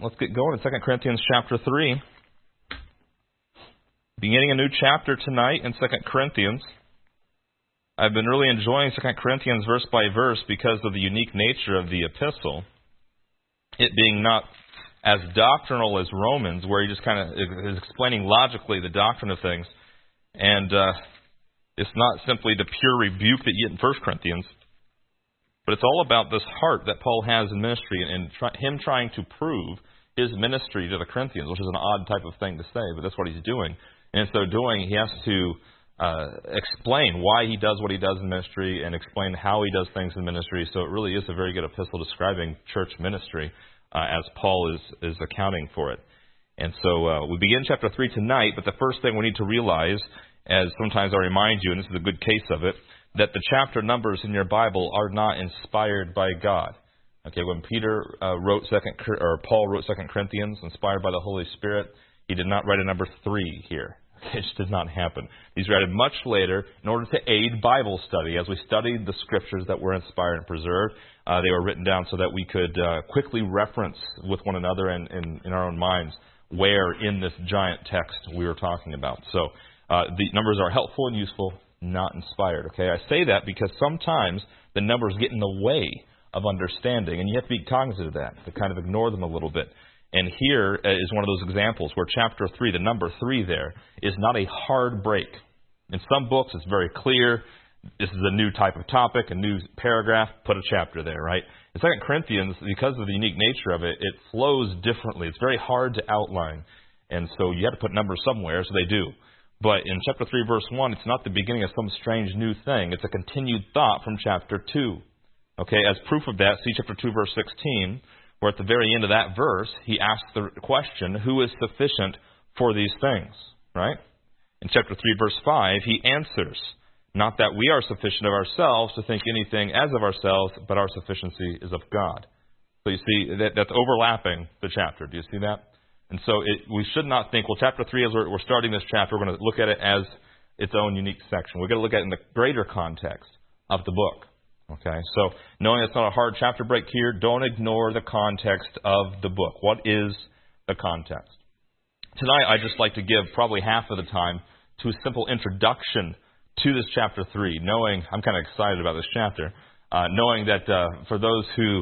let's get going in 2 Corinthians chapter 3. Beginning a new chapter tonight in 2 Corinthians. I've been really enjoying 2 Corinthians verse by verse because of the unique nature of the epistle. It being not as doctrinal as Romans, where he just kind of is explaining logically the doctrine of things. And it's not simply the pure rebuke that you get in 1 Corinthians, but it's all about this heart that Paul has in ministry and him trying to prove his ministry to the Corinthians, which is an odd type of thing to say, but that's what he's doing. And in so doing, he has to explain why he does what he does in ministry and explain how he does things in ministry. So it really is a very good epistle describing church ministry as Paul is accounting for it. And so we begin chapter 3 tonight, but the first thing we need to realize, as sometimes I remind you, and this is a good case of it, that the chapter numbers in your Bible are not inspired by God. Okay, when Paul wrote 2 Corinthians, inspired by the Holy Spirit, he did not write a number 3 here. It just did not happen. These were added much later in order to aid Bible study. As we studied the scriptures that were inspired and preserved, they were written down so that we could quickly reference with one another and in our own minds where in this giant text we were talking about. So the numbers are helpful and useful, not inspired. Okay, I say that because sometimes the numbers get in the way of understanding, and you have to be cognizant of that, to kind of ignore them a little bit. And here is one of those examples where chapter 3, the number 3 there, is not a hard break. In some books, it's very clear. This is a new type of topic, a new paragraph, put a chapter there, right? In 2 Corinthians, because of the unique nature of it, it flows differently. It's very hard to outline. And so you have to put numbers somewhere, so they do. But in chapter 3, verse 1, it's not the beginning of some strange new thing. It's a continued thought from chapter 2. Okay, as proof of that, see chapter 2, verse 16, where at the very end of that verse, he asks the question, who is sufficient for these things, right? In chapter 3, verse 5, he answers, not that we are sufficient of ourselves to think anything as of ourselves, but our sufficiency is of God. So you see, that's overlapping the chapter. Do you see that? And so we should not think, well, chapter 3, as we're starting this chapter, we're going to look at it as its own unique section. We're going to look at it in the greater context of the book. Okay, so knowing it's not a hard chapter break here, don't ignore the context of the book. What is the context? Tonight, I'd just like to give probably half of the time to a simple introduction to this chapter 3, knowing, I'm kind of excited about this chapter, knowing that for those who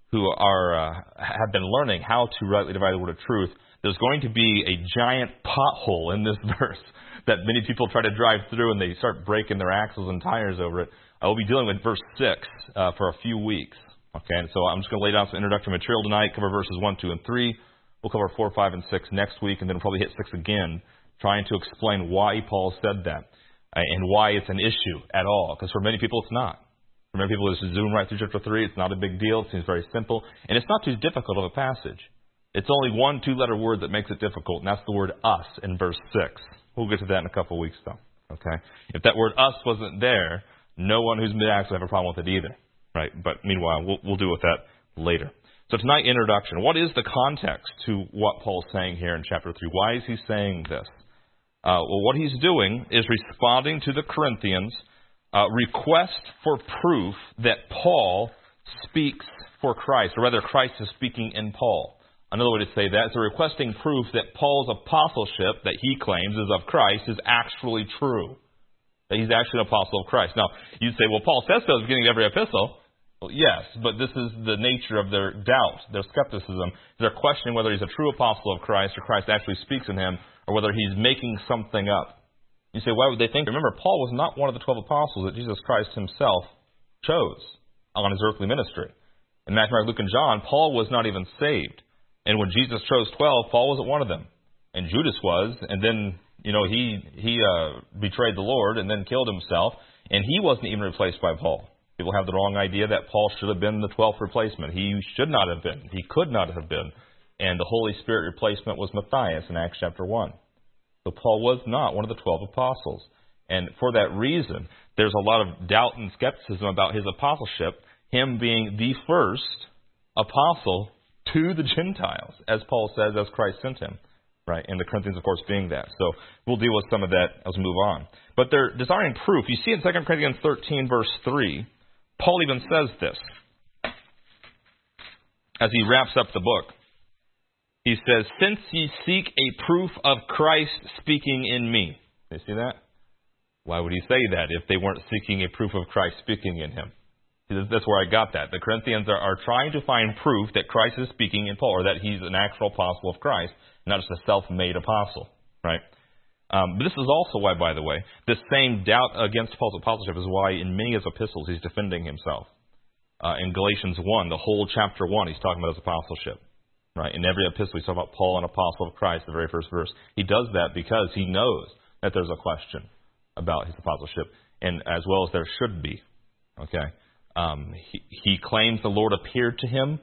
have been learning how to rightly divide the word of truth, there's going to be a giant pothole in this verse that many people try to drive through and they start breaking their axles and tires over it. I will be dealing with verse 6 for a few weeks. Okay, and so I'm just going to lay down some introductory material tonight, cover verses 1, 2, and 3. We'll cover 4, 5, and 6 next week, and then we'll probably hit 6 again, trying to explain why Paul said that and why it's an issue at all. Because for many people, it's not. For many people, just zoom right through chapter 3. It's not a big deal. It seems very simple. And it's not too difficult of a passage. It's only one 2-letter word that makes it difficult, and that's the word us in verse 6. We'll get to that in a couple of weeks, though. Okay? If that word us wasn't there, no one who's mid-acts would have a problem with it either. Right? But meanwhile, we'll deal with that later. So tonight, introduction. What is the context to what Paul's saying here in chapter 3? Why is he saying this? Well, what he's doing is responding to the Corinthians' request for proof that Paul speaks for Christ, or rather Christ is speaking in Paul. Another way to say that is they're requesting proof that Paul's apostleship that he claims is of Christ is actually true. That he's actually an apostle of Christ. Now, you'd say, well, Paul says so at the beginning of every epistle. Well, yes, but this is the nature of their doubt, their skepticism. They're questioning whether he's a true apostle of Christ or Christ actually speaks in him or whether he's making something up. You say, why would they think? Remember, Paul was not one of the 12 apostles that Jesus Christ himself chose on his earthly ministry. In Matthew, Mark, Luke, and John, Paul was not even saved. And when Jesus chose 12, Paul wasn't one of them. And Judas was, and then, he betrayed the Lord and then killed himself, and he wasn't even replaced by Paul. People have the wrong idea that Paul should have been the 12th replacement. He should not have been. He could not have been. And the Holy Spirit replacement was Matthias in Acts chapter 1. So Paul was not one of the 12 apostles. And for that reason, there's a lot of doubt and skepticism about his apostleship, him being the first apostle to the Gentiles, as Paul says, as Christ sent him. Right, and the Corinthians, of course, being that. So we'll deal with some of that as we move on. But they're desiring proof. You see in 2 Corinthians 13, verse 3, Paul even says this as he wraps up the book. He says, since ye seek a proof of Christ speaking in me. You see that? Why would he say that if they weren't seeking a proof of Christ speaking in him? See, that's where I got that. The Corinthians are trying to find proof that Christ is speaking in Paul, or that he's an actual apostle of Christ, not just a self-made apostle, right? But this is also why, by the way, this same doubt against Paul's apostleship is why in many of his epistles he's defending himself. In Galatians 1, the whole chapter 1, he's talking about his apostleship. Right? In every epistle, he's talking about Paul, an apostle of Christ, the very first verse. He does that because he knows that there's a question about his apostleship, and as well as there should be. Okay, he claims the Lord appeared to him.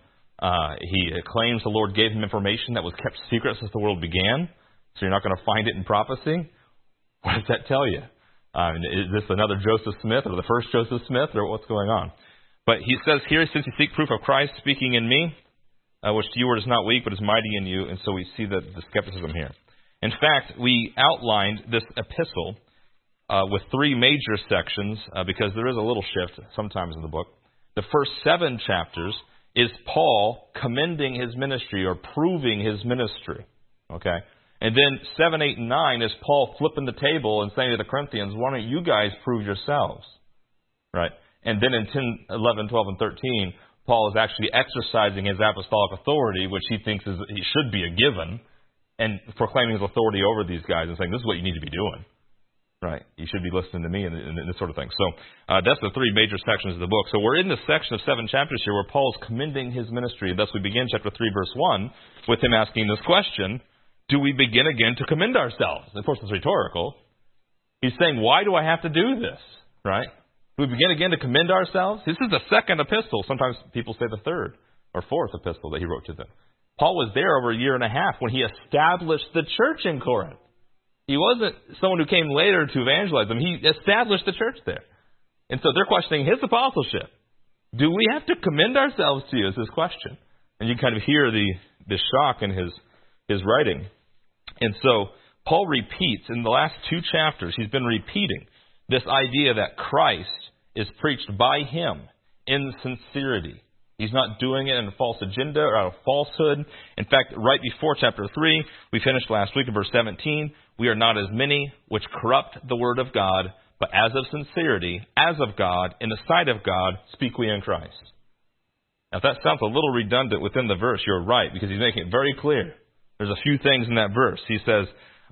He claims the Lord gave him information that was kept secret since the world began. So you're not going to find it in prophecy. What does that tell you? Is this another Joseph Smith, or the first Joseph Smith, or what's going on? But he says here, since you seek proof of Christ speaking in me, which to you word is not weak, but is mighty in you. And so we see the skepticism here. In fact, we outlined this epistle with 3 major sections because there is a little shift sometimes in the book. The first 7 chapters is Paul commending his ministry or proving his ministry. Okay? And then 7, 8, and 9 is Paul flipping the table and saying to the Corinthians, why don't you guys prove yourselves? Right? And then in 10, 11, 12, and 13, Paul is actually exercising his apostolic authority, which he thinks he should be a given, and proclaiming his authority over these guys and saying, this is what you need to be doing. Right? You should be listening to me and this sort of thing. So that's the 3 major sections of the book. So we're in this section of 7 chapters here where Paul's commending his ministry. Thus we begin chapter 3, verse 1, with him asking this question, do we begin again to commend ourselves? And of course, it's rhetorical. He's saying, why do I have to do this? Right? Do we begin again to commend ourselves? This is the second epistle. Sometimes people say the third or fourth epistle that he wrote to them. Paul was there over a year and a half when he established the church in Corinth. He wasn't someone who came later to evangelize them. He established the church there. And so they're questioning his apostleship. Do we have to commend ourselves to you is his question. And you kind of hear the shock in his writing. And so Paul repeats in the last 2 chapters, he's been repeating this idea that Christ is preached by him in sincerity. He's not doing it in a false agenda or out of falsehood. In fact, right before chapter 3, we finished last week in verse 17, we are not as many which corrupt the word of God, but as of sincerity, as of God, in the sight of God, speak we in Christ. Now, if that sounds a little redundant within the verse, you're right, because he's making it very clear. There's a few things in that verse. He says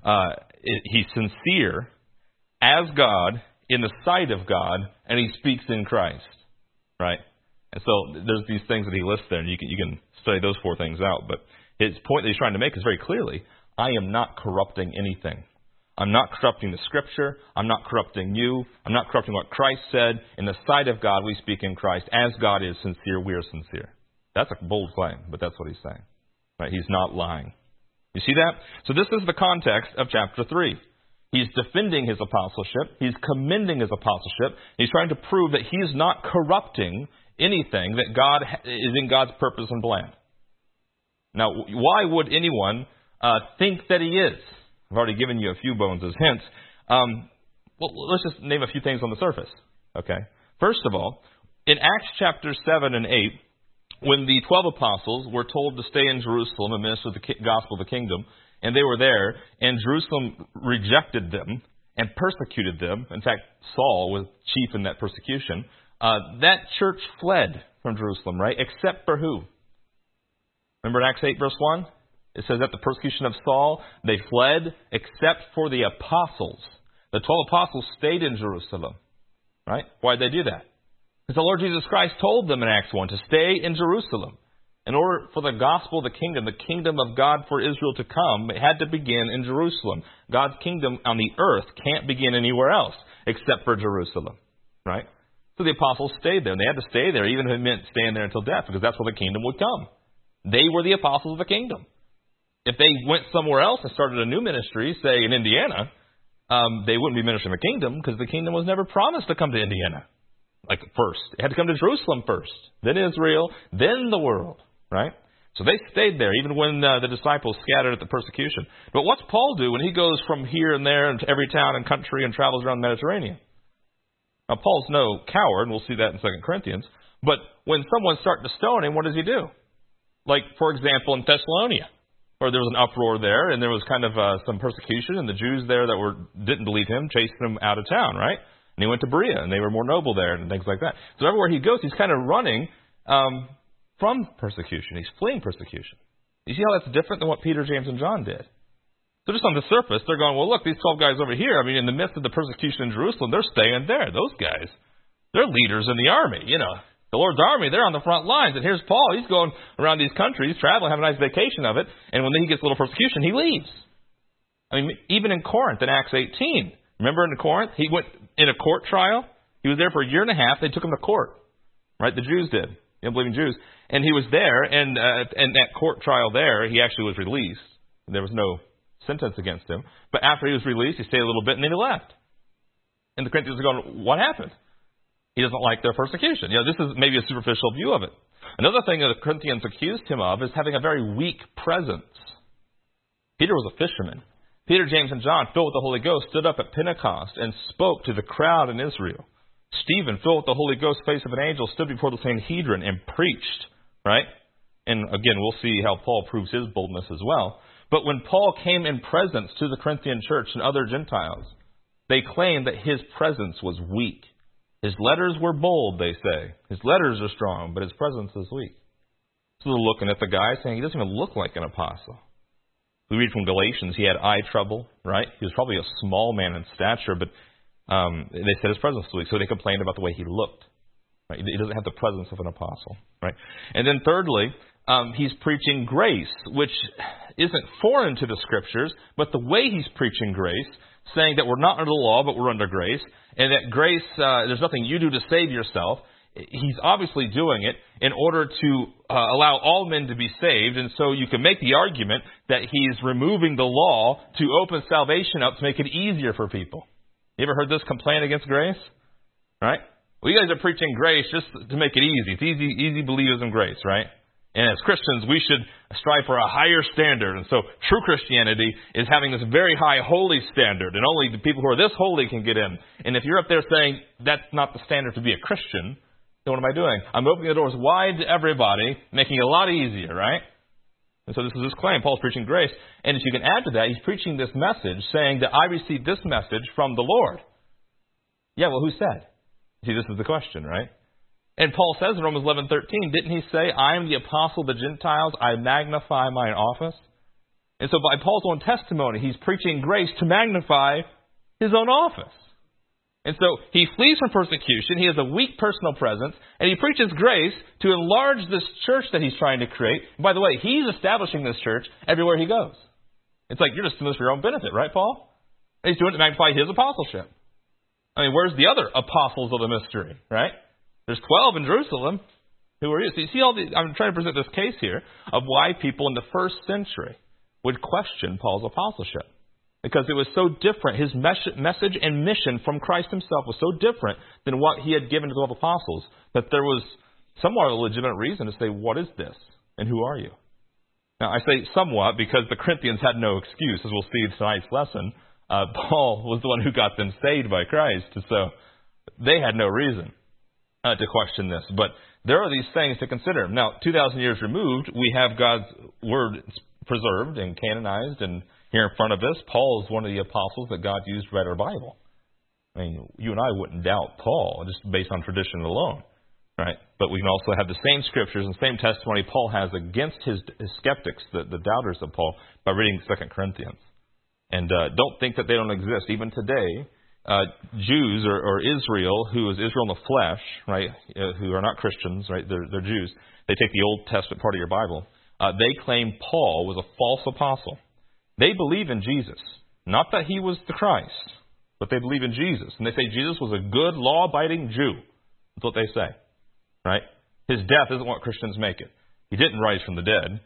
he's sincere as God, in the sight of God, and he speaks in Christ. Right? And so there's these things that he lists there, and you can study those 4 things out. But his point that he's trying to make is very clearly, I am not corrupting anything. I'm not corrupting the Scripture. I'm not corrupting you. I'm not corrupting what Christ said. In the sight of God, we speak in Christ. As God is sincere, we are sincere. That's a bold claim, but that's what he's saying. Right? He's not lying. You see that? So this is the context of chapter 3. He's defending his apostleship. He's commending his apostleship. He's trying to prove that he's not corrupting anything that God is in God's purpose and plan. Now, why would anyone think that he is? I've already given you a few bones as hints. Well, let's just name a few things on the surface. Okay. First of all, in Acts chapter 7 and 8, when the 12 apostles were told to stay in Jerusalem and minister the gospel of the kingdom, and they were there, and Jerusalem rejected them and persecuted them. In fact, Saul was chief in that persecution. That church fled from Jerusalem, right? Except for who? Remember in Acts 8, verse 1? It says at the persecution of Saul, they fled except for the apostles. The 12 apostles stayed in Jerusalem, right? Why did they do that? Because the Lord Jesus Christ told them in Acts 1 to stay in Jerusalem. In order for the gospel of the kingdom of God for Israel to come, it had to begin in Jerusalem. God's kingdom on the earth can't begin anywhere else except for Jerusalem, right? So the apostles stayed there, and they had to stay there, even if it meant staying there until death, because that's where the kingdom would come. They were the apostles of the kingdom. If they went somewhere else and started a new ministry, say in Indiana, they wouldn't be ministering the kingdom, because the kingdom was never promised to come to Indiana. Like first. It had to come to Jerusalem first, then Israel, then the world. Right? So they stayed there, even when the disciples scattered at the persecution. But what's Paul do when he goes from here and there into every town and country and travels around the Mediterranean? Now, Paul's no coward, and we'll see that in 2 Corinthians. But when someone's starting to stone him, what does he do? Like, for example, in Thessalonica. or there was an uproar there, and there was kind of some persecution, and the Jews there that didn't believe him chased him out of town, right? And he went to Berea, and they were more noble there, and things like that. So everywhere he goes, he's kind of running from persecution. He's fleeing persecution. You see how that's different than what Peter, James, and John did? So just on the surface, they're going, well, look, these 12 guys over here, in the midst of the persecution in Jerusalem, they're staying there. Those guys, they're leaders in the army, The Lord's army, they're on the front lines. And here's Paul. He's going around these countries, traveling, having a nice vacation of it. And when he gets a little persecution, he leaves. Even in Corinth, in Acts 18. Remember in Corinth? He went in a court trial. He was there for a year and a half. They took him to court. Right? The Jews did. The unbelieving Jews. And he was there. And that court trial there, he actually was released. There was no sentence against him. But after he was released, he stayed a little bit and then he left. And the Corinthians are going, what happened? He doesn't like their persecution. This is maybe a superficial view of it. Another thing that the Corinthians accused him of is having a very weak presence. Peter was a fisherman. Peter, James, and John, filled with the Holy Ghost, stood up at Pentecost and spoke to the crowd in Israel. Stephen, filled with the Holy Ghost, face of an angel, stood before the Sanhedrin and preached. Right? And again, we'll see how Paul proves his boldness as well. But when Paul came in presence to the Corinthian church and other Gentiles, they claimed that his presence was weak. His letters were bold, they say. His letters are strong, but his presence is weak. So they're looking at the guy saying he doesn't even look like an apostle. We read from Galatians, he had eye trouble, right? He was probably a small man in stature, but they said his presence was weak, so they complained about the way he looked. Right? He doesn't have the presence of an apostle, right? And then thirdly, he's preaching grace, which isn't foreign to the Scriptures, but the way he's preaching grace, saying that we're not under the law, but we're under grace, and that grace, there's nothing you do to save yourself. He's obviously doing it in order to allow all men to be saved, and so you can make the argument that he's removing the law to open salvation up to make it easier for people. You ever heard this complaint against grace? Right? Well, you guys are preaching grace just to make it easy. It's easy believers in grace, right? And as Christians, we should strive for a higher standard. And so true Christianity is having this very high holy standard. And only the people who are this holy can get in. And if you're up there saying that's not the standard to be a Christian, then what am I doing? I'm opening the doors wide to everybody, making it a lot easier, right? And so this is his claim. Paul's preaching grace. And if you can add to that, he's preaching this message saying that I received this message from the Lord. Yeah, well, who said? See, this is the question, right? And Paul says in Romans 11:13, didn't he say, I am the apostle of the Gentiles, I magnify mine office? And so by Paul's own testimony, he's preaching grace to magnify his own office. And so he flees from persecution, he has a weak personal presence, and he preaches grace to enlarge this church that he's trying to create. And by the way, he's establishing this church everywhere he goes. It's like you're just doing this for your own benefit, right, Paul? And he's doing it to magnify his apostleship. Where's the other apostles of the mystery, right? There's 12 in Jerusalem. Who are you? So you see I'm trying to present this case here of why people in the first century would question Paul's apostleship. Because it was so different. His message and mission from Christ himself was so different than what he had given to the 12 apostles that there was somewhat a legitimate reason to say, what is this? And who are you? Now, I say somewhat because the Corinthians had no excuse. As we'll see in tonight's lesson, Paul was the one who got them saved by Christ. And so they had no reason to question this. But there are these things to consider. Now, 2,000 years removed, we have God's Word preserved and canonized. And here in front of us, Paul is one of the apostles that God used to write our Bible. You and I wouldn't doubt Paul just based on tradition alone. Right? But we can also have the same scriptures and same testimony Paul has against his skeptics, the doubters of Paul, by reading 2 Corinthians. And don't think that they don't exist. Even today, Jews or Israel, who is Israel in the flesh, right, who are not Christians, right, they're Jews. They take the Old Testament part of your Bible. They claim Paul was a false apostle. They believe in Jesus. Not that he was the Christ, but they believe in Jesus. And they say Jesus was a good, law-abiding Jew. That's what they say. Right? His death isn't what Christians make it. He didn't rise from the dead,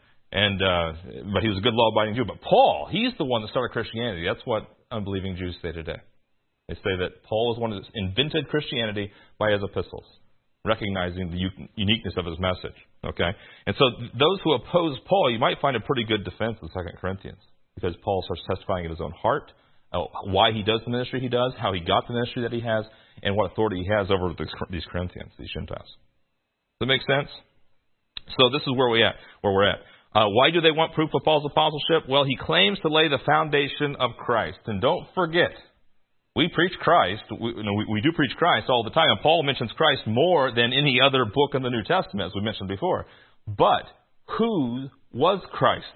but he was a good law-abiding Jew. But Paul, he's the one that started Christianity. That's what unbelieving Jews say today. They say that Paul is one that invented Christianity by his epistles, recognizing the uniqueness of his message. Okay? And so those who oppose Paul, you might find a pretty good defense in 2 Corinthians, because Paul starts testifying in his own heart, why he does the ministry he does, how he got the ministry that he has, and what authority he has over these Corinthians, these Gentiles. Does that make sense? So this is where we're at. Why do they want proof of Paul's apostleship? Well, he claims to lay the foundation of Christ. And don't forget, we preach Christ. We do preach Christ all the time. And Paul mentions Christ more than any other book in the New Testament, as we mentioned before. But who was Christ?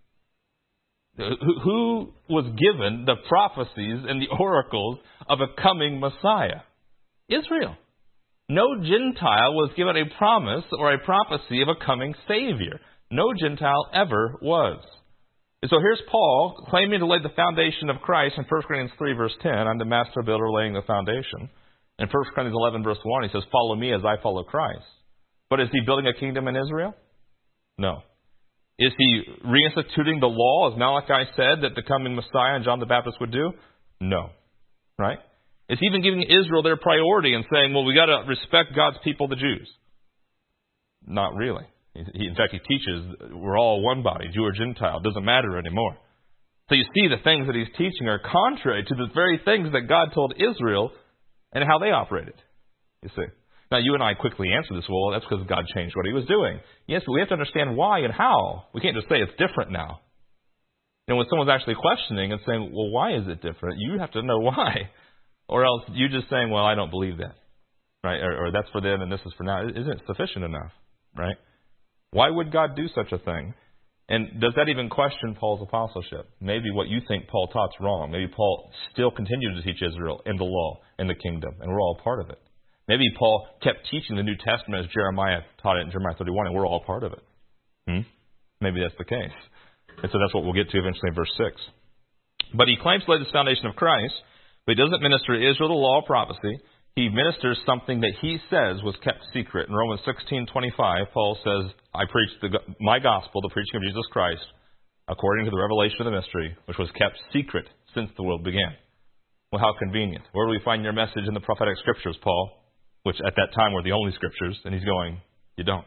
Who was given the prophecies and the oracles of a coming Messiah? Israel. No Gentile was given a promise or a prophecy of a coming Savior. No Gentile ever was. And so here's Paul claiming to lay the foundation of Christ in 1 Corinthians 3, verse 10. I'm the master builder laying the foundation. In 1 Corinthians 11, verse 1, he says, follow me as I follow Christ. But is he building a kingdom in Israel? No. Is he reinstituting the law, as Malachi said, that the coming Messiah and John the Baptist would do? No. Right? Is he even giving Israel their priority and saying, well, we got to respect God's people, the Jews? Not really. In fact, he teaches we're all one body, Jew or Gentile. It doesn't matter anymore. So you see the things that he's teaching are contrary to the very things that God told Israel and how they operated. You see. Now, you and I quickly answer this, well, that's because God changed what he was doing. Yes, but we have to understand why and how. We can't just say it's different now. When someone's actually questioning and saying, well, why is it different? You have to know why. Or else you just saying, well, I don't believe that. Right? Or that's for them and this is for now. Isn't it sufficient enough? Right? Why would God do such a thing? And does that even question Paul's apostleship? Maybe what you think Paul taught's wrong. Maybe Paul still continued to teach Israel in the law, in the kingdom, and we're all part of it. Maybe Paul kept teaching the New Testament as Jeremiah taught it in Jeremiah 31, and we're all part of it. Maybe that's the case. And so that's what we'll get to eventually in verse 6. But he claims to lay this foundation of Christ, but he doesn't minister to Israel the law of prophecy. He ministers something that he says was kept secret. In Romans 16:25, Paul says, I preach my gospel, the preaching of Jesus Christ, according to the revelation of the mystery, which was kept secret since the world began. Well, how convenient. Where do we find your message in the prophetic scriptures, Paul? Which at that time were the only scriptures. And he's going, you don't.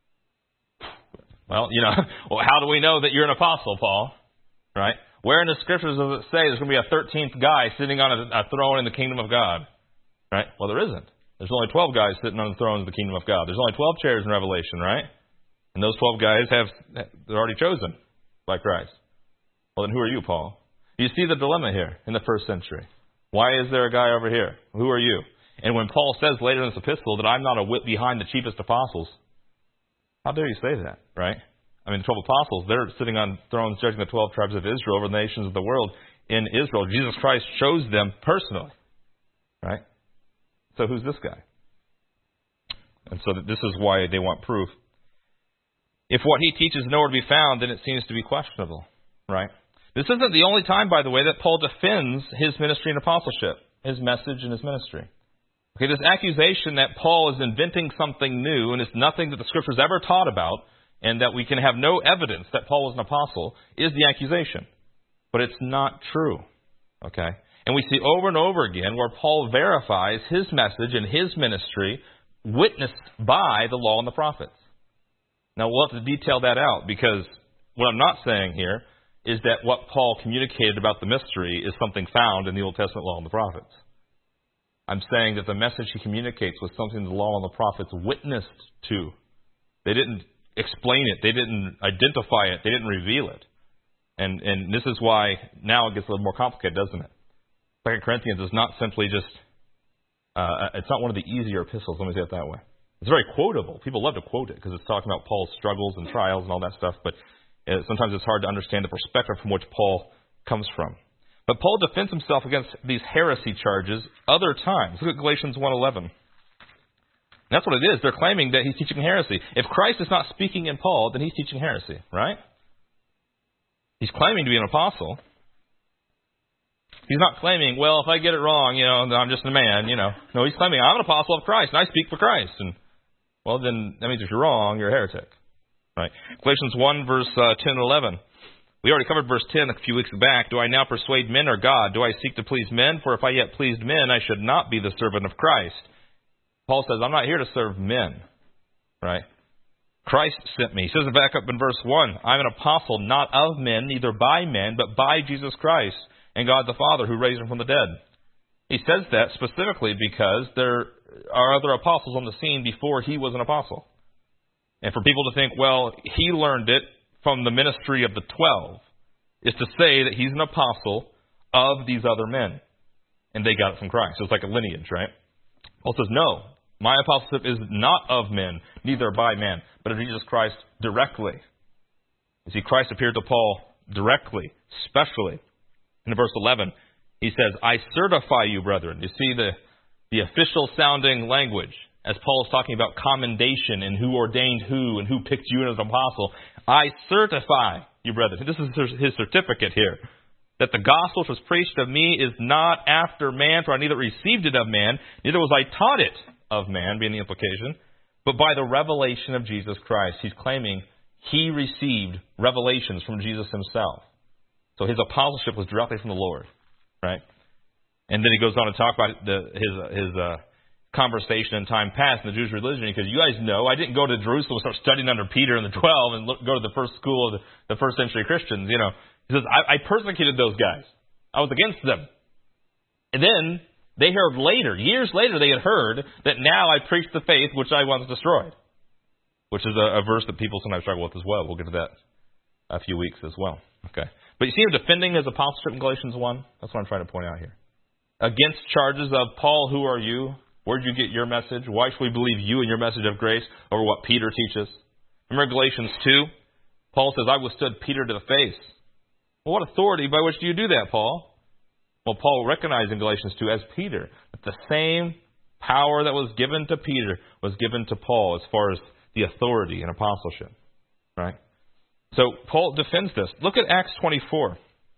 Well, how do we know that you're an apostle, Paul? Right? Where in the scriptures does it say there's going to be a 13th guy sitting on a throne in the kingdom of God? Right? Well, there isn't. There's only 12 guys sitting on the thrones of the kingdom of God. There's only 12 chairs in Revelation, right? And those 12 guys they're already chosen by Christ. Well, then who are you, Paul? You see the dilemma here in the first century. Why is there a guy over here? Who are you? And when Paul says later in this epistle that I'm not a whit behind the chiefest apostles, how dare you say that, right? I mean, the 12 apostles, they're sitting on thrones judging the 12 tribes of Israel over the nations of the world. In Israel, Jesus Christ chose them personally, right? So who's this guy? And so this is why they want proof. If what he teaches is nowhere to be found, then it seems to be questionable, right? This isn't the only time, by the way, that Paul defends his ministry and apostleship, his message and his ministry. Okay, this accusation that Paul is inventing something new and it's nothing that the Scriptures ever taught about and that we can have no evidence that Paul was an apostle is the accusation. But it's not true, okay? And we see over and over again where Paul verifies his message and his ministry witnessed by the law and the prophets. Now, we'll have to detail that out because what I'm not saying here is that what Paul communicated about the mystery is something found in the Old Testament law and the prophets. I'm saying that the message he communicates was something the law and the prophets witnessed to. They didn't explain it. They didn't identify it. They didn't reveal it. And this is why now it gets a little more complicated, doesn't it? 2 Corinthians is not simply just, it's not one of the easier epistles, let me say it that way. It's very quotable. People love to quote it because it's talking about Paul's struggles and trials and all that stuff, but sometimes it's hard to understand the perspective from which Paul comes from. But Paul defends himself against these heresy charges other times. Look at Galatians 1:11. That's what it is. They're claiming that he's teaching heresy. If Christ is not speaking in Paul, then he's teaching heresy, right? He's claiming to be an apostle. He's not claiming, well, if I get it wrong, I'm just a man, No, he's claiming, I'm an apostle of Christ, and I speak for Christ. And, well, then that means if you're wrong, you're a heretic. Right? Galatians 1, verse 10 and 11. We already covered verse 10 a few weeks back. Do I now persuade men or God? Do I seek to please men? For if I yet pleased men, I should not be the servant of Christ. Paul says, I'm not here to serve men. Right? Christ sent me. He says it back up in verse 1. I'm an apostle, not of men, neither by men, but by Jesus Christ and God the Father who raised him from the dead. He says that specifically because there are other apostles on the scene before he was an apostle. And for people to think, well, he learned it from the ministry of the 12 is to say that he's an apostle of these other men. And they got it from Christ. So it's like a lineage, right? Paul says, no, my apostleship is not of men, neither by men, but of Jesus Christ directly. You see, Christ appeared to Paul directly, specially. In verse 11, he says, I certify you, brethren. You see the official sounding language as Paul is talking about commendation and who ordained who and who picked you as an apostle. I certify you, brethren. This is his certificate here. That the gospel which was preached of me is not after man, for I neither received it of man, neither was I taught it of man, being the implication, but by the revelation of Jesus Christ. He's claiming he received revelations from Jesus himself. So his apostleship was directly from the Lord, right? And then he goes on to talk about his conversation in time past in the Jewish religion, because you guys know I didn't go to Jerusalem and start studying under Peter and the 12 and go to the first school of the first century Christians, you know. He says, I persecuted those guys. I was against them. And then they heard later, years later, they had heard that now I preach the faith which I once destroyed. Which is a verse that people sometimes struggle with as well. We'll get to that a few weeks as well. Okay. But you see him defending his apostleship in Galatians 1? That's what I'm trying to point out here. Against charges of, Paul, who are you? Where did you get your message? Why should we believe you and your message of grace over what Peter teaches? Remember Galatians 2? Paul says, I withstood Peter to the face. Well, what authority by which do you do that, Paul? Well, Paul recognized in Galatians 2 as Peter that the same power that was given to Peter was given to Paul as far as the authority and apostleship. Right? So Paul defends this. Look at Acts 24.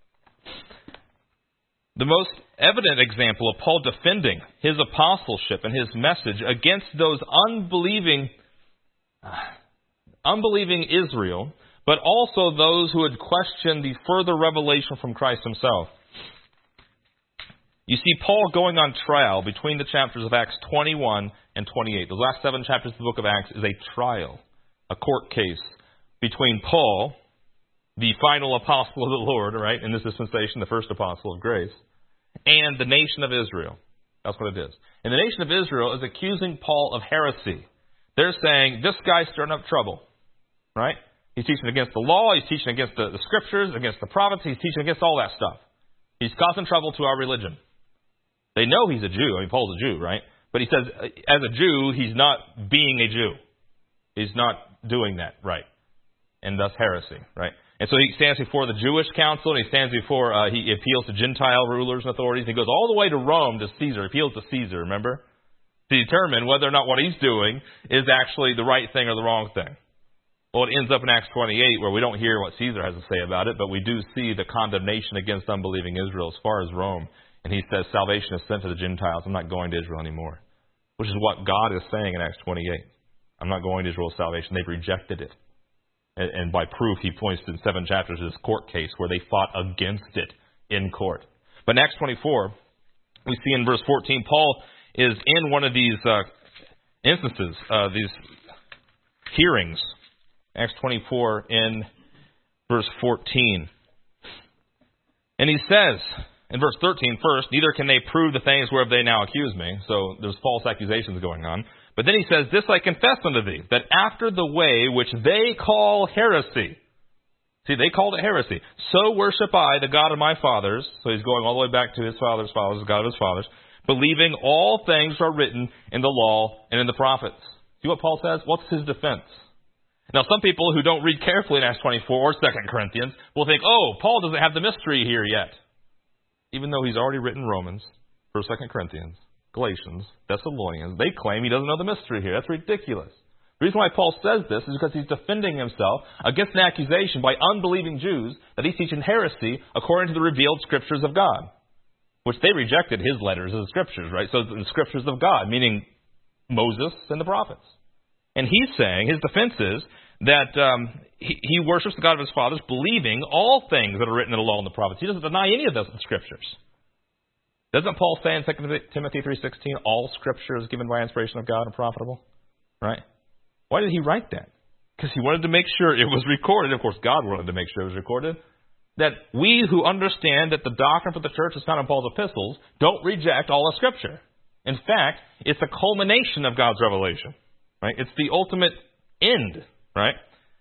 The most evident example of Paul defending his apostleship and his message against those unbelieving Israel, but also those who had questioned the further revelation from Christ himself. You see Paul going on trial between the chapters of Acts 21 and 28. The last 7 chapters of the book of Acts is a trial, a court case between Paul, the final apostle of the Lord, right, in this dispensation, the first apostle of grace, and the nation of Israel. That's what it is. And the nation of Israel is accusing Paul of heresy. They're saying, this guy's stirring up trouble, right? He's teaching against the law. He's teaching against the scriptures, against the prophets. He's teaching against all that stuff. He's causing trouble to our religion. They know he's a Jew. I mean, Paul's a Jew, right? But he says, as a Jew, he's not being a Jew. He's not doing that right. And thus heresy, right? And so he stands before the Jewish council, and he stands before, he appeals to Gentile rulers and authorities. He goes all the way to Rome, to Caesar. He appeals to Caesar, remember? To determine whether or not what he's doing is actually the right thing or the wrong thing. Well, it ends up in Acts 28 where we don't hear what Caesar has to say about it, but we do see the condemnation against unbelieving Israel as far as Rome. And he says, salvation is sent to the Gentiles. I'm not going to Israel anymore. Which is what God is saying in Acts 28. I'm not going to Israel's salvation. They've rejected it. And by proof, he points in 7 chapters to this court case where they fought against it in court. But in Acts 24, we see in verse 14, Paul is in one of these instances, these hearings. Acts 24 in verse 14. And he says, in verse 13 first, neither can they prove the things whereof they now accuse me. So there's false accusations going on. But then he says, this I confess unto thee, that after the way which they call heresy. See, they called it heresy. So worship I the God of my fathers. So he's going all the way back to his father's fathers, the God of his fathers, believing all things are written in the law and in the prophets. See what Paul says? What's his defense? Now, some people who don't read carefully in Acts 24 or 2 Corinthians will think, oh, Paul doesn't have the mystery here yet. Even though he's already written Romans, 1st, 2 Corinthians, Galatians, Thessalonians. They claim he doesn't know the mystery here. That's ridiculous. The reason why Paul says this is because he's defending himself against an accusation by unbelieving Jews that he's teaching heresy according to the revealed scriptures of God, which they rejected his letters as the scriptures, right? So the scriptures of God, meaning Moses and the prophets. And he's saying, his defense is that he worships the God of his fathers, believing all things that are written in the law and the prophets. He doesn't deny any of those scriptures. Doesn't Paul say in 2 Timothy 3:16, all scripture is given by inspiration of God and profitable? Right? Why did he write that? Because he wanted to make sure it was recorded. Of course, God wanted to make sure it was recorded. That we who understand that the doctrine for the church is found in Paul's epistles don't reject all of Scripture. In fact, it's a culmination of God's revelation. Right? It's the ultimate end. Right?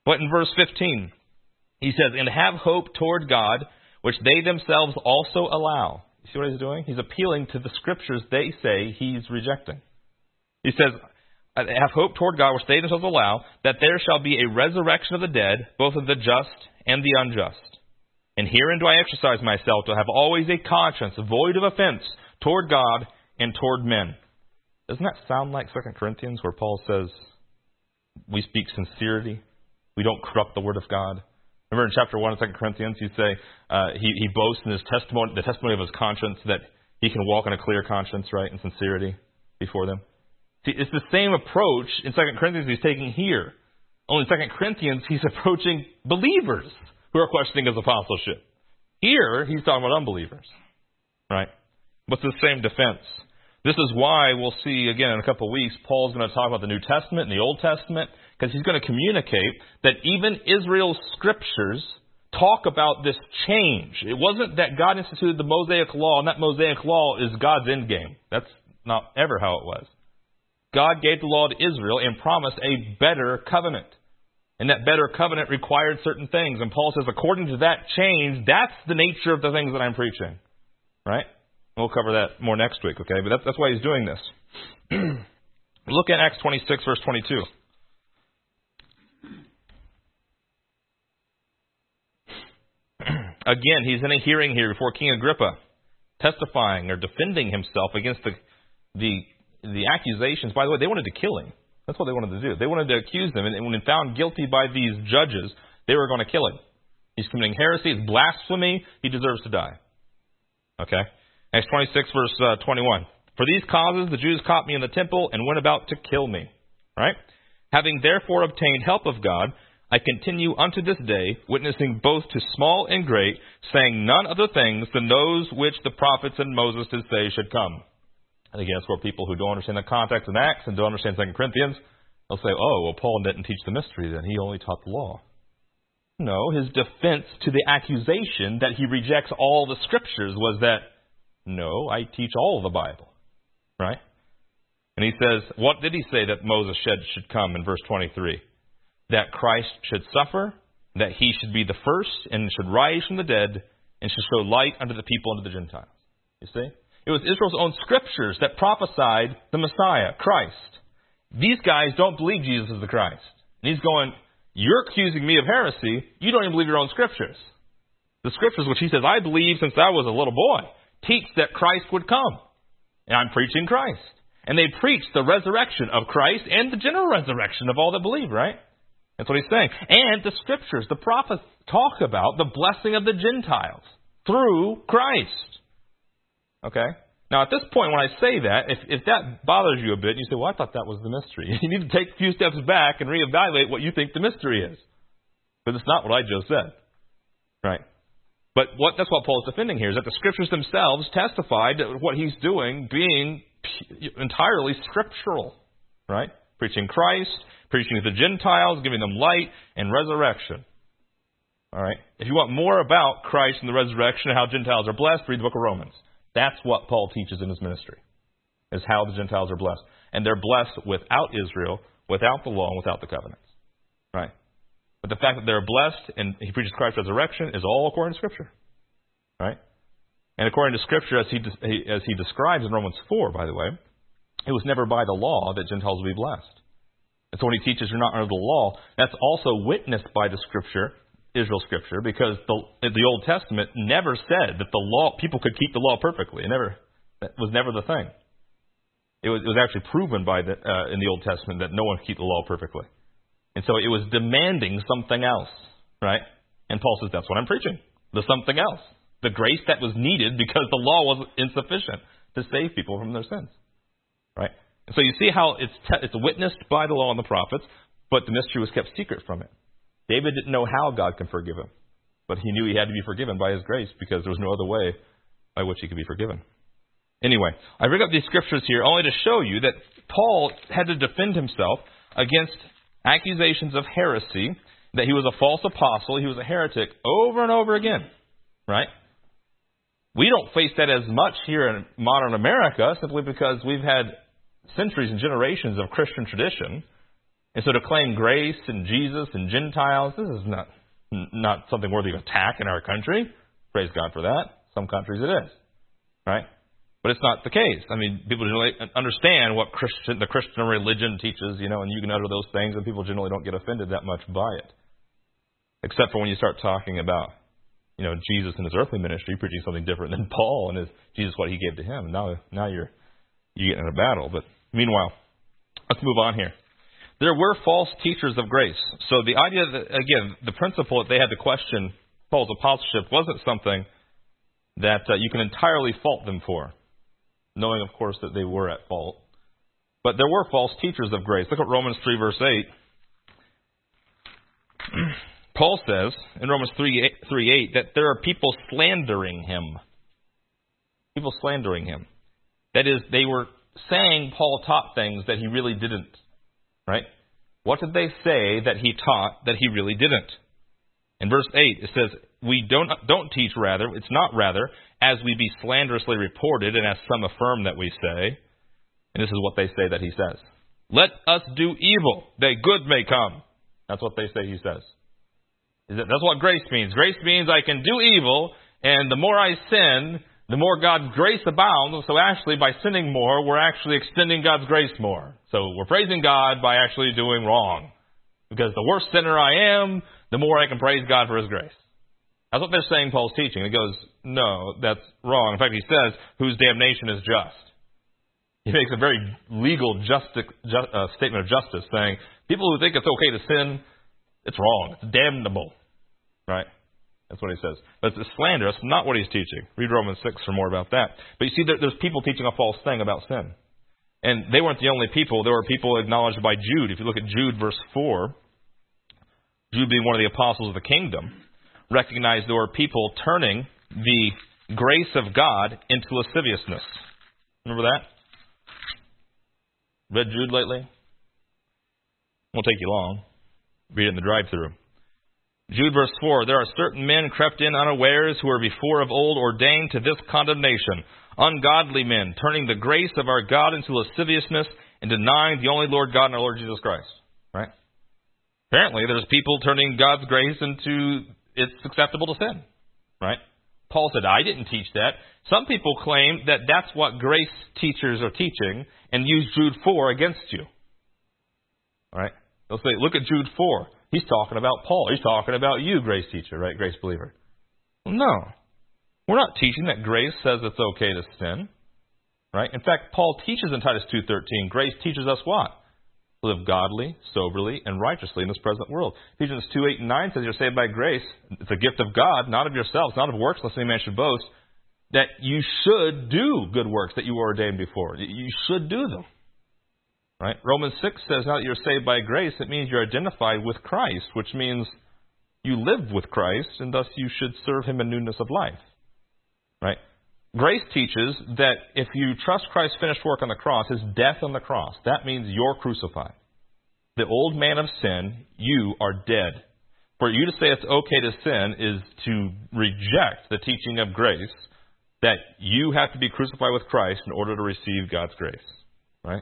But in verse 15, he says, and have hope toward God, which they themselves also allow. You see what he's doing? He's appealing to the scriptures they say he's rejecting. He says, have hope toward God, which they themselves allow, that there shall be a resurrection of the dead, both of the just and the unjust. And herein do I exercise myself to have always a conscience void of offense toward God and toward men. Doesn't that sound like 2 Corinthians, where Paul says, we speak sincerity, we don't corrupt the word of God? Remember in chapter 1 of 2 Corinthians, you say he boasts in his testimony, the testimony of his conscience, that he can walk in a clear conscience, right, in sincerity before them. See, it's the same approach in 2 Corinthians he's taking here. Only in 2 Corinthians, he's approaching believers who are questioning his apostleship. Here, he's talking about unbelievers, right? But it's the same defense. This is why we'll see, again, in a couple of weeks, Paul's going to talk about the New Testament and the Old Testament, because he's going to communicate that even Israel's scriptures talk about this change. It wasn't that God instituted the Mosaic law, and that Mosaic law is God's end game. That's not ever how it was. God gave the law to Israel and promised a better covenant. And that better covenant required certain things. And Paul says, according to that change, that's the nature of the things that I'm preaching. Right? We'll cover that more next week, okay? But that's why he's doing this. Look at Acts 26, verse 22. Again, he's in a hearing here before King Agrippa, testifying or defending himself against the accusations. By the way, they wanted to kill him. That's what they wanted to do. They wanted to accuse him, and when found guilty by these judges, they were going to kill him. He's committing heresy, it's blasphemy, he deserves to die. Okay? Acts 26, verse 21. For these causes the Jews caught me in the temple and went about to kill me. Right? Having therefore obtained help of God, I continue unto this day, witnessing both to small and great, saying none other things than those which the prophets and Moses did say should come. And again, it's for people who don't understand the context of Acts and don't understand 2 Corinthians. They'll say, oh, well, Paul didn't teach the mystery then. He only taught the law. No, his defense to the accusation that he rejects all the scriptures was that, no, I teach all of the Bible. Right? And he says, what did he say that Moses said should come in verse 23? That Christ should suffer, that he should be the first, and should rise from the dead, and should show light unto the people and to the Gentiles. You see? It was Israel's own scriptures that prophesied the Messiah, Christ. These guys don't believe Jesus is the Christ. And he's going, you're accusing me of heresy. You don't even believe your own scriptures. The scriptures, which he says, I believe since I was a little boy, teach that Christ would come. And I'm preaching Christ. And they preached the resurrection of Christ and the general resurrection of all that believe, right? That's what he's saying. And the scriptures, the prophets talk about the blessing of the Gentiles through Christ. Okay? Now, at this point, when I say that, if that bothers you a bit, and you say, well, I thought that was the mystery. You need to take a few steps back and reevaluate what you think the mystery is. Because it's not what I just said. Right? But that's what Paul is defending here, is that the scriptures themselves testified that what he's doing being entirely scriptural. Right? Preaching Christ, preaching to the Gentiles, giving them light and resurrection. All right? If you want more about Christ and the resurrection and how Gentiles are blessed, read the book of Romans. That's what Paul teaches in his ministry, is how the Gentiles are blessed. And they're blessed without Israel, without the law, and without the covenants. Right? But the fact that they're blessed and he preaches Christ's resurrection is all according to Scripture. Right? And according to Scripture, as he describes in Romans 4, by the way, it was never by the law that Gentiles would be blessed. And so when he teaches you're not under the law, that's also witnessed by the Scripture, Israel Scripture, because the Old Testament never said that the law, people could keep the law perfectly. That was never the thing. It was actually proven in the Old Testament that no one could keep the law perfectly. And so it was demanding something else, right? And Paul says, that's what I'm preaching. The something else. The grace that was needed because the law was insufficient to save people from their sins. Right? And so you see how it's witnessed by the law and the prophets, but the mystery was kept secret from it. David didn't know how God can forgive him, but he knew he had to be forgiven by his grace because there was no other way by which he could be forgiven. Anyway, I bring up these scriptures here only to show you that Paul had to defend himself against accusations of heresy, that he was a false apostle, he was a heretic, over and over again. Right? We don't face that as much here in modern America simply because we've had centuries and generations of Christian tradition. And so to claim grace and Jesus and Gentiles, this is not something worthy of attack in our country. Praise God for that. Some countries it is. Right? But it's not the case. I mean, people generally understand what the Christian religion teaches, and you can utter those things, and people generally don't get offended that much by it. Except for when you start talking about, Jesus and his earthly ministry, preaching something different than Paul and Jesus, what he gave to him. Now you're getting in a battle. But meanwhile, let's move on here. There were false teachers of grace. So the idea that, again, the principle that they had to question Paul's apostleship wasn't something that you can entirely fault them for, knowing, of course, that they were at fault. But there were false teachers of grace. Look at Romans 3, verse 8. Paul says in Romans 3:8 that there are people slandering him. People slandering him. That is, they were saying Paul taught things that he really didn't. Right? What did they say that he taught that he really didn't? In verse 8, it says, we don't teach rather, it's not rather, as we be slanderously reported, and as some affirm that we say. And this is what they say that he says. Let us do evil, that good may come. That's what they say he says. That's what grace means. Grace means I can do evil, and the more I sin, the more God's grace abounds. So actually, by sinning more, we're actually extending God's grace more. So we're praising God by actually doing wrong. Because the worse sinner I am, the more I can praise God for his grace. That's what they're saying Paul's teaching. He goes, no, that's wrong. In fact, he says, whose damnation is just. He makes a very legal statement of justice, saying, people who think it's okay to sin, it's wrong. It's damnable. Right? That's what he says. But it's slander. That's not what he's teaching. Read Romans 6 for more about that. But you see, there's people teaching a false thing about sin. And they weren't the only people. There were people acknowledged by Jude. If you look at Jude, verse 4, Jude being one of the apostles of the kingdom, recognized there were people turning the grace of God into lasciviousness. Remember that? Read Jude lately? Won't take you long. Read it in the drive-thru. Jude verse 4, there are certain men crept in unawares who were before of old ordained to this condemnation, ungodly men, turning the grace of our God into lasciviousness and denying the only Lord God and our Lord Jesus Christ. Right? Apparently, there's people turning God's grace into it's acceptable to sin. Right? Paul said, I didn't teach that. Some people claim that that's what grace teachers are teaching and use Jude 4 against you. All right? They'll say, look at Jude 4. He's talking about Paul. He's talking about you, grace teacher, right? Grace believer. Well, no. We're not teaching that grace says it's okay to sin. Right? In fact, Paul teaches in Titus 2:13, grace teaches us what? To live godly, soberly, and righteously in this present world. Ephesians 2:8 and 9 says you're saved by grace. It's a gift of God, not of yourselves, not of works, lest any man should boast. That you should do good works that you were ordained before. You should do them. Right? Romans 6 says now that you're saved by grace, it means you're identified with Christ, which means you live with Christ, and thus you should serve him in newness of life. Right? Grace teaches that if you trust Christ's finished work on the cross, his death on the cross, that means you're crucified. The old man of sin, you are dead. For you to say it's okay to sin is to reject the teaching of grace that you have to be crucified with Christ in order to receive God's grace. Right?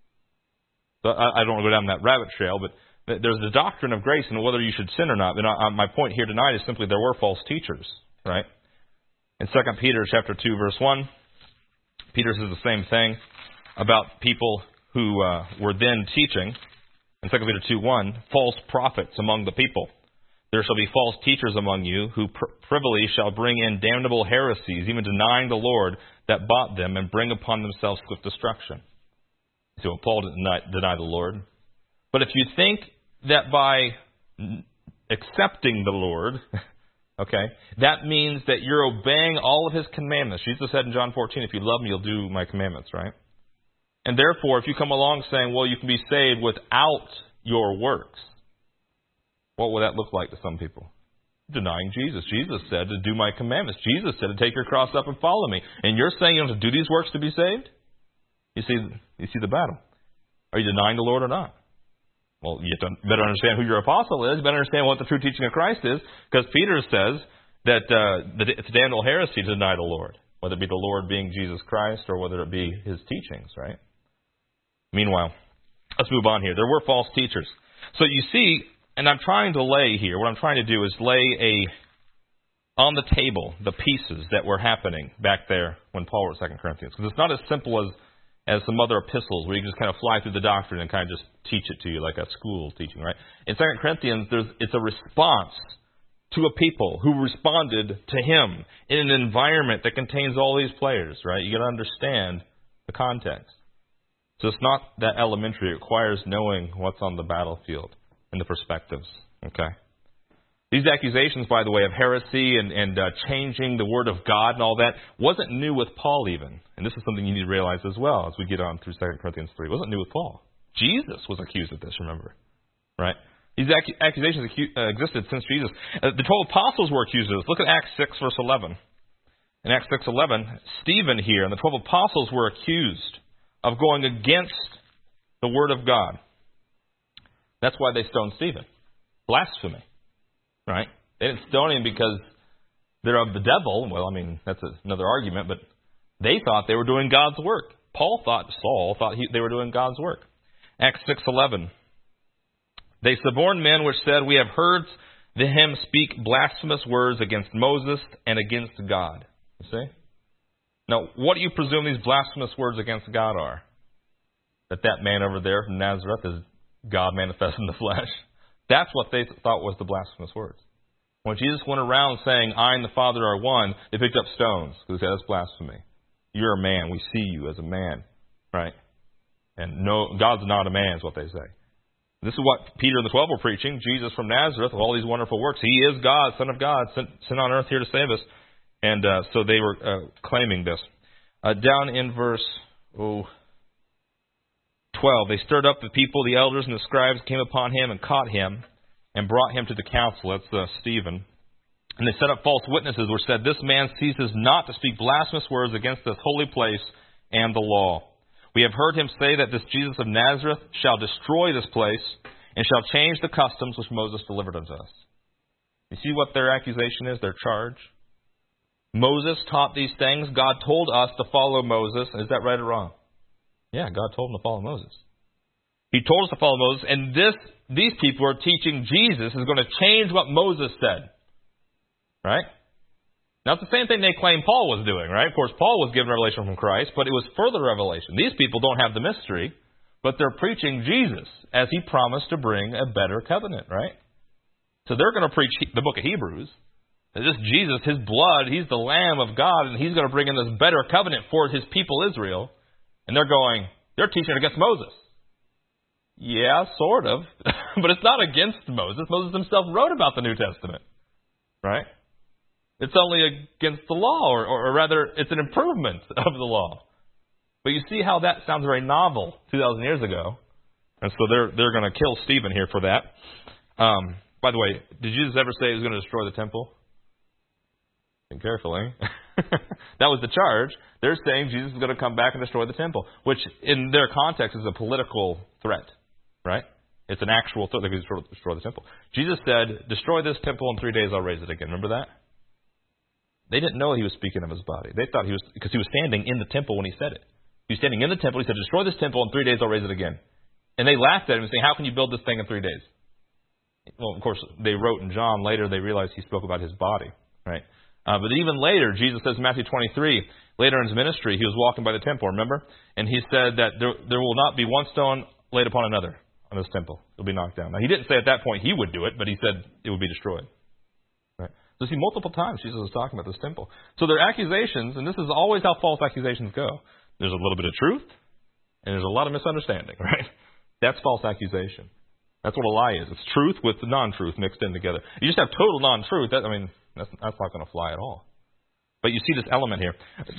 So I don't want to go down that rabbit trail, but there's the doctrine of grace and whether you should sin or not. And my point here tonight is simply there were false teachers, right? In 2 Peter chapter 2, verse 1, Peter says the same thing about people who were then teaching. In 2 Peter 2:1, false prophets among the people. There shall be false teachers among you who privily shall bring in damnable heresies, even denying the Lord that bought them, and bring upon themselves swift destruction. So Paul didn't deny the Lord. But if you think that by accepting the Lord, okay, that means that you're obeying all of his commandments. Jesus said in John 14, if you love me, you'll do my commandments, right? And therefore, if you come along saying, well, you can be saved without your works, what will that look like to some people? Denying Jesus. Jesus said to do my commandments. Jesus said to take your cross up and follow me. And you're saying you have to do these works to be saved? You see the battle. Are you denying the Lord or not? Well, you better understand who your apostle is. You better understand what the true teaching of Christ is. Because Peter says that it's damnable heresy to deny the Lord. Whether it be the Lord being Jesus Christ or whether it be his teachings, right? Meanwhile, let's move on here. There were false teachers. So you see, and I'm trying to lay here, what I'm trying to do is lay on the table the pieces that were happening back there when Paul wrote 2 Corinthians. Because it's not as simple as some other epistles where you can just kind of fly through the doctrine and kind of just teach it to you like a school teaching, right? In 2 Corinthians, it's a response to a people who responded to him in an environment that contains all these players, right? You got to understand the context. So it's not that elementary. It requires knowing what's on the battlefield and the perspectives, okay? These accusations, by the way, of heresy and changing the Word of God and all that wasn't new with Paul even. And this is something you need to realize as well as we get on through 2 Corinthians 3. It wasn't new with Paul. Jesus was accused of this, remember, right? These accusations existed since Jesus. The 12 apostles were accused of this. Look at Acts 6, verse 11. In Acts 6:11, Stephen here and the 12 apostles were accused of going against the Word of God. That's why they stoned Stephen. Blasphemy, right? They didn't stone him because they're of the devil. Well, I mean, that's another argument, but they thought they were doing God's work. Saul thought they were doing God's work. Acts 6:11. They suborned men which said, "We have heard him speak blasphemous words against Moses and against God." You see? Now, what do you presume these blasphemous words against God are? That man over there from Nazareth is God manifest in the flesh. That's what they thought was the blasphemous words. When Jesus went around saying, "I and the Father are one," they picked up stones because they said, "That's blasphemy. You're a man. We see you as a man." Right? And no, God's not a man is what they say. This is what Peter and the 12 were preaching. Jesus from Nazareth with all these wonderful works. He is God, Son of God, sent on earth here to save us. And so they were claiming this. Down in verse 12, they stirred up the people, the elders and the scribes came upon him and caught him and brought him to the council. That's Stephen. And they set up false witnesses which said, "This man ceases not to speak blasphemous words against this holy place and the law. We have heard him say that this Jesus of Nazareth shall destroy this place and shall change the customs which Moses delivered unto us." You see what their accusation is, their charge? Moses taught these things. God told us to follow Moses. Is that right or wrong? Yeah, God told them to follow Moses. He told us to follow Moses, and these people are teaching Jesus is going to change what Moses said. Right? Now, it's the same thing they claim Paul was doing, right? Of course, Paul was given revelation from Christ, but it was further revelation. These people don't have the mystery, but they're preaching Jesus as he promised to bring a better covenant, right? So they're going to preach the book of Hebrews. This Jesus, his blood, he's the Lamb of God, and he's going to bring in this better covenant for his people Israel. And they're teaching against Moses. Yeah, sort of. But it's not against Moses. Moses himself wrote about the New Testament, right? It's only against the law, or rather, it's an improvement of the law. But you see how that sounds very novel 2,000 years ago. And so they're going to kill Stephen here for that. By the way, did Jesus ever say he was going to destroy the temple? Think carefully. That was the charge. They're saying Jesus is going to come back and destroy the temple, which in their context is a political threat, right? It's an actual threat. They're going to destroy the temple. Jesus said, "Destroy this temple, in 3 days I'll raise it again." Remember that? They didn't know he was speaking of his body. They thought because he was standing in the temple when he said it. He was standing in the temple. He said, "Destroy this temple, in 3 days I'll raise it again." And they laughed at him and saying, "How can you build this thing in 3 days?" Well, of course, they wrote in John later, they realized he spoke about his body, right? But even later, Jesus says in Matthew 23, later in his ministry, he was walking by the temple, remember? And he said that there will not be one stone laid upon another on this temple. It'll be knocked down. Now, he didn't say at that point he would do it, but he said it would be destroyed. Right? So see, multiple times Jesus was talking about this temple. So their accusations, and this is always how false accusations go. There's a little bit of truth, and there's a lot of misunderstanding, right? That's false accusation. That's what a lie is. It's truth with the non-truth mixed in together. You just have total non-truth. That's not going to fly at all. But you see this element here.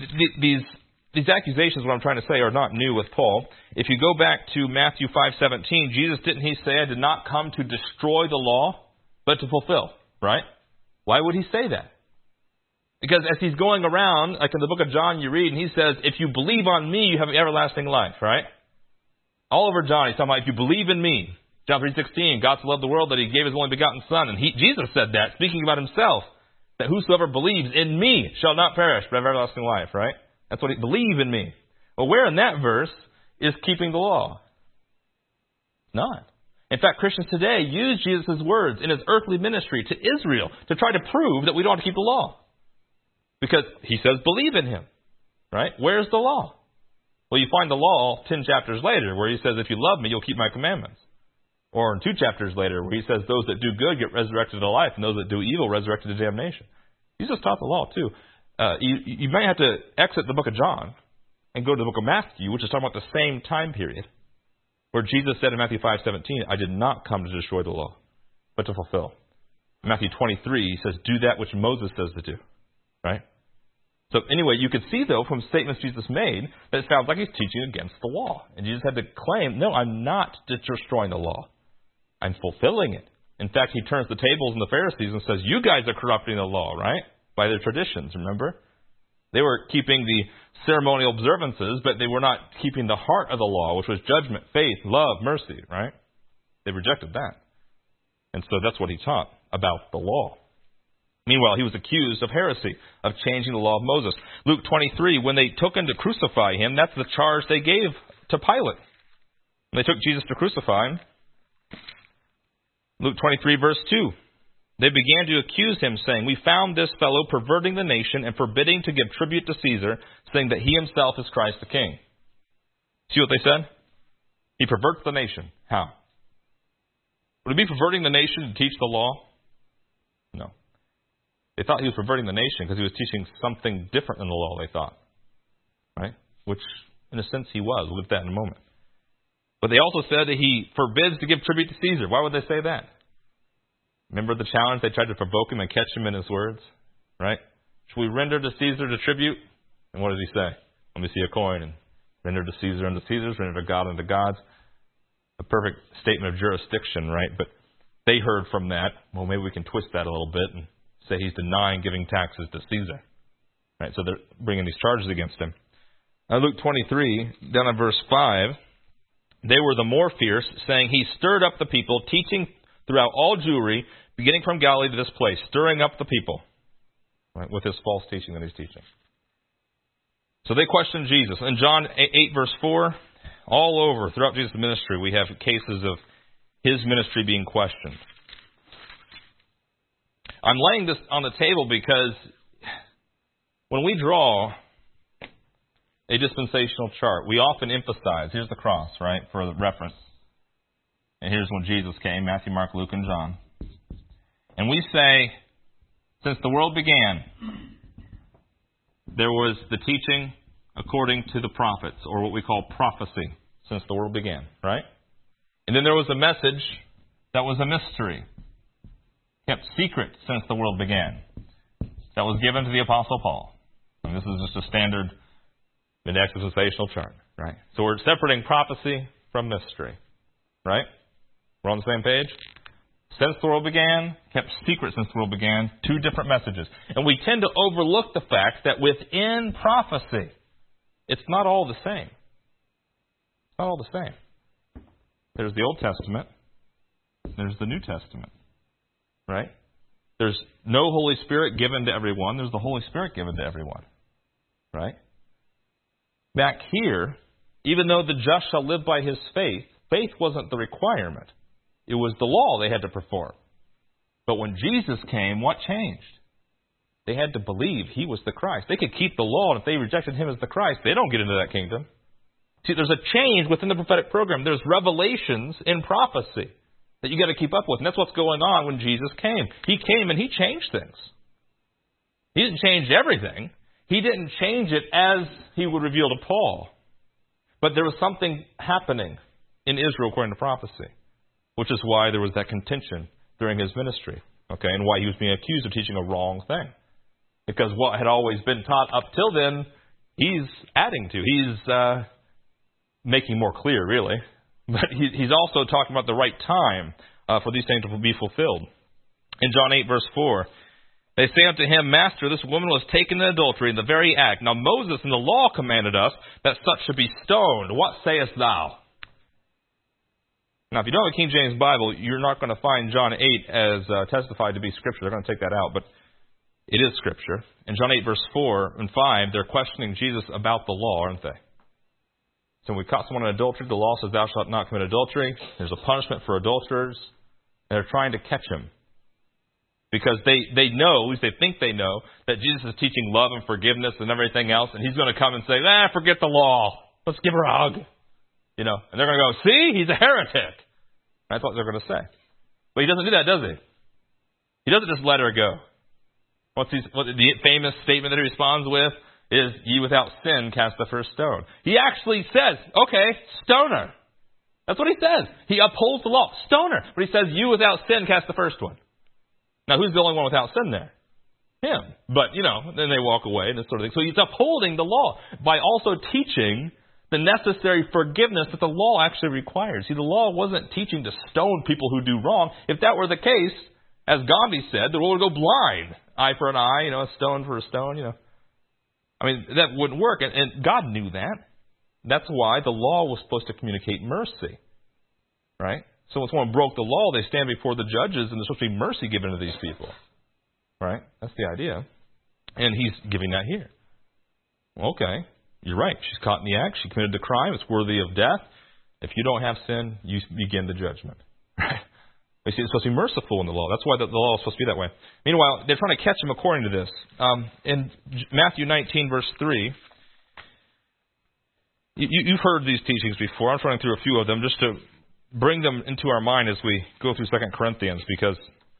These accusations, what I'm trying to say, are not new with Paul. If you go back to Matthew 5:17, Jesus, didn't he say, "I did not come to destroy the law, but to fulfill," right? Why would he say that? Because as he's going around, like in the book of John you read, and he says, "If you believe on me, you have everlasting life," right? All over John, he's talking about, if you believe in me. John 3:16, God so loved the world that he gave his only begotten Son. And Jesus said that, speaking about himself, that whosoever believes in me shall not perish, but have everlasting life, right? That's what he believe in me. Well, where in that verse is keeping the law? It's not. In fact, Christians today use Jesus' words in his earthly ministry to Israel to try to prove that we don't have to keep the law. Because he says, believe in him. Right? Where's the law? Well, you find the law 10 chapters later where he says, if you love me, you'll keep my commandments. Or 2 chapters later where he says, those that do good get resurrected to life, and those that do evil resurrected to damnation. Jesus taught the law too. You may have to exit the book of John and go to the book of Matthew, which is talking about the same time period, where Jesus said in Matthew 5:17, I did not come to destroy the law, but to fulfill. In Matthew 23, he says, do that which Moses says to do. Right? So anyway, you could see, though, from statements Jesus made, that it sounds like he's teaching against the law. And Jesus had to claim, no, I'm not destroying the law. I'm fulfilling it. In fact, he turns the tables on the Pharisees and says, you guys are corrupting the law, right? By their traditions, remember? They were keeping the ceremonial observances, but they were not keeping the heart of the law, which was judgment, faith, love, mercy, right? They rejected that. And so that's what he taught about the law. Meanwhile, he was accused of heresy, of changing the law of Moses. Luke 23, when they took him to crucify him, that's the charge they gave to Pilate. When they took Jesus to crucify him, Luke 23, verse 2, they began to accuse him, saying, we found this fellow perverting the nation and forbidding to give tribute to Caesar, saying that he himself is Christ the King. See what they said? He perverts the nation. How? Would it be perverting the nation to teach the law? No. They thought he was perverting the nation because he was teaching something different than the law, they thought. Right? Which, in a sense, he was. We'll get to that in a moment. But they also said that he forbids to give tribute to Caesar. Why would they say that? Remember the challenge? They tried to provoke him and catch him in his words. Right? Should we render to Caesar the tribute? And what does he say? Let me see a coin. And render to Caesar unto Caesar's, render to God unto God's. A perfect statement of jurisdiction, right? But they heard from that, well, maybe we can twist that a little bit and say he's denying giving taxes to Caesar. Right? So they're bringing these charges against him. Now, Luke 23, down in verse 5, they were the more fierce, saying he stirred up the people, teaching throughout all Jewry, beginning from Galilee to this place, stirring up the people, right, with his false teaching that he's teaching. So they questioned Jesus. In John 8, verse 4, all over, throughout Jesus' ministry, we have cases of his ministry being questioned. I'm laying this on the table because when we draw a dispensational chart, we often emphasize, here's the cross, right, for the reference. And here's when Jesus came, Matthew, Mark, Luke, and John. And we say, since the world began, there was the teaching according to the prophets, or what we call prophecy, since the world began, right? And then there was a message that was a mystery, kept secret since the world began, that was given to the Apostle Paul. And this is just a standard dispensational chart, right? So we're separating prophecy from mystery, right? We're on the same page? Since the world began, kept secret since the world began, 2 different messages. And we tend to overlook the fact that within prophecy, it's not all the same. It's not all the same. There's the Old Testament. There's the New Testament. Right? There's no Holy Spirit given to everyone. There's the Holy Spirit given to everyone. Right? Back here, even though the just shall live by his faith, faith wasn't the requirement. It was the law they had to perform. But when Jesus came, what changed? They had to believe he was the Christ. They could keep the law, and if they rejected him as the Christ, they don't get into that kingdom. See, there's a change within the prophetic program. There's revelations in prophecy that you got to keep up with. And that's what's going on when Jesus came. He came and he changed things. He didn't change everything. He didn't change it as he would reveal to Paul. But there was something happening in Israel according to prophecy, which is why there was that contention during his ministry, okay, and why he was being accused of teaching a wrong thing. Because what had always been taught up till then, he's adding to. He's making more clear, really. But he's also talking about the right time for these things to be fulfilled. In John 8, verse 4, they say unto him, Master, this woman was taken in adultery in the very act. Now Moses in the law commanded us that such should be stoned. What sayest thou? Now, if you don't have a King James Bible, you're not going to find John 8 as testified to be Scripture. They're going to take that out, but it is Scripture. In John 8, verse 4 and 5, they're questioning Jesus about the law, aren't they? So when we caught someone in adultery, the law says, thou shalt not commit adultery. There's a punishment for adulterers. And they're trying to catch him. Because they know, at least they think they know, that Jesus is teaching love and forgiveness and everything else. And he's going to come and say, forget the law. Let's give her a hug. And they're going to go, see, he's a heretic. That's what they're going to say. But he doesn't do that, does he? He doesn't just let her go. What the famous statement that he responds with is, ye without sin cast the first stone. He actually says, okay, stone her. That's what he says. He upholds the law. Stone her. But he says, you without sin cast the first one. Now, who's the only one without sin there? Him. But, then they walk away and this sort of thing. So he's upholding the law by also teaching the necessary forgiveness that the law actually requires. See, the law wasn't teaching to stone people who do wrong. If that were the case, as Gandhi said, the world would go blind. Eye for an eye, a stone for a stone, I mean, that wouldn't work. And God knew that. That's why the law was supposed to communicate mercy. Right? So when someone broke the law, they stand before the judges and there's supposed to be mercy given to these people. Right? That's the idea. And he's giving that here. Okay, you're right. She's caught in the act. She committed the crime. It's worthy of death. If you don't have sin, you begin the judgment. Right? You see, it's supposed to be merciful in the law. That's why the law is supposed to be that way. Meanwhile, they're trying to catch him according to this. In Matthew 19, verse 3, you've heard these teachings before. I'm running through a few of them just to bring them into our mind as we go through 2 Corinthians, because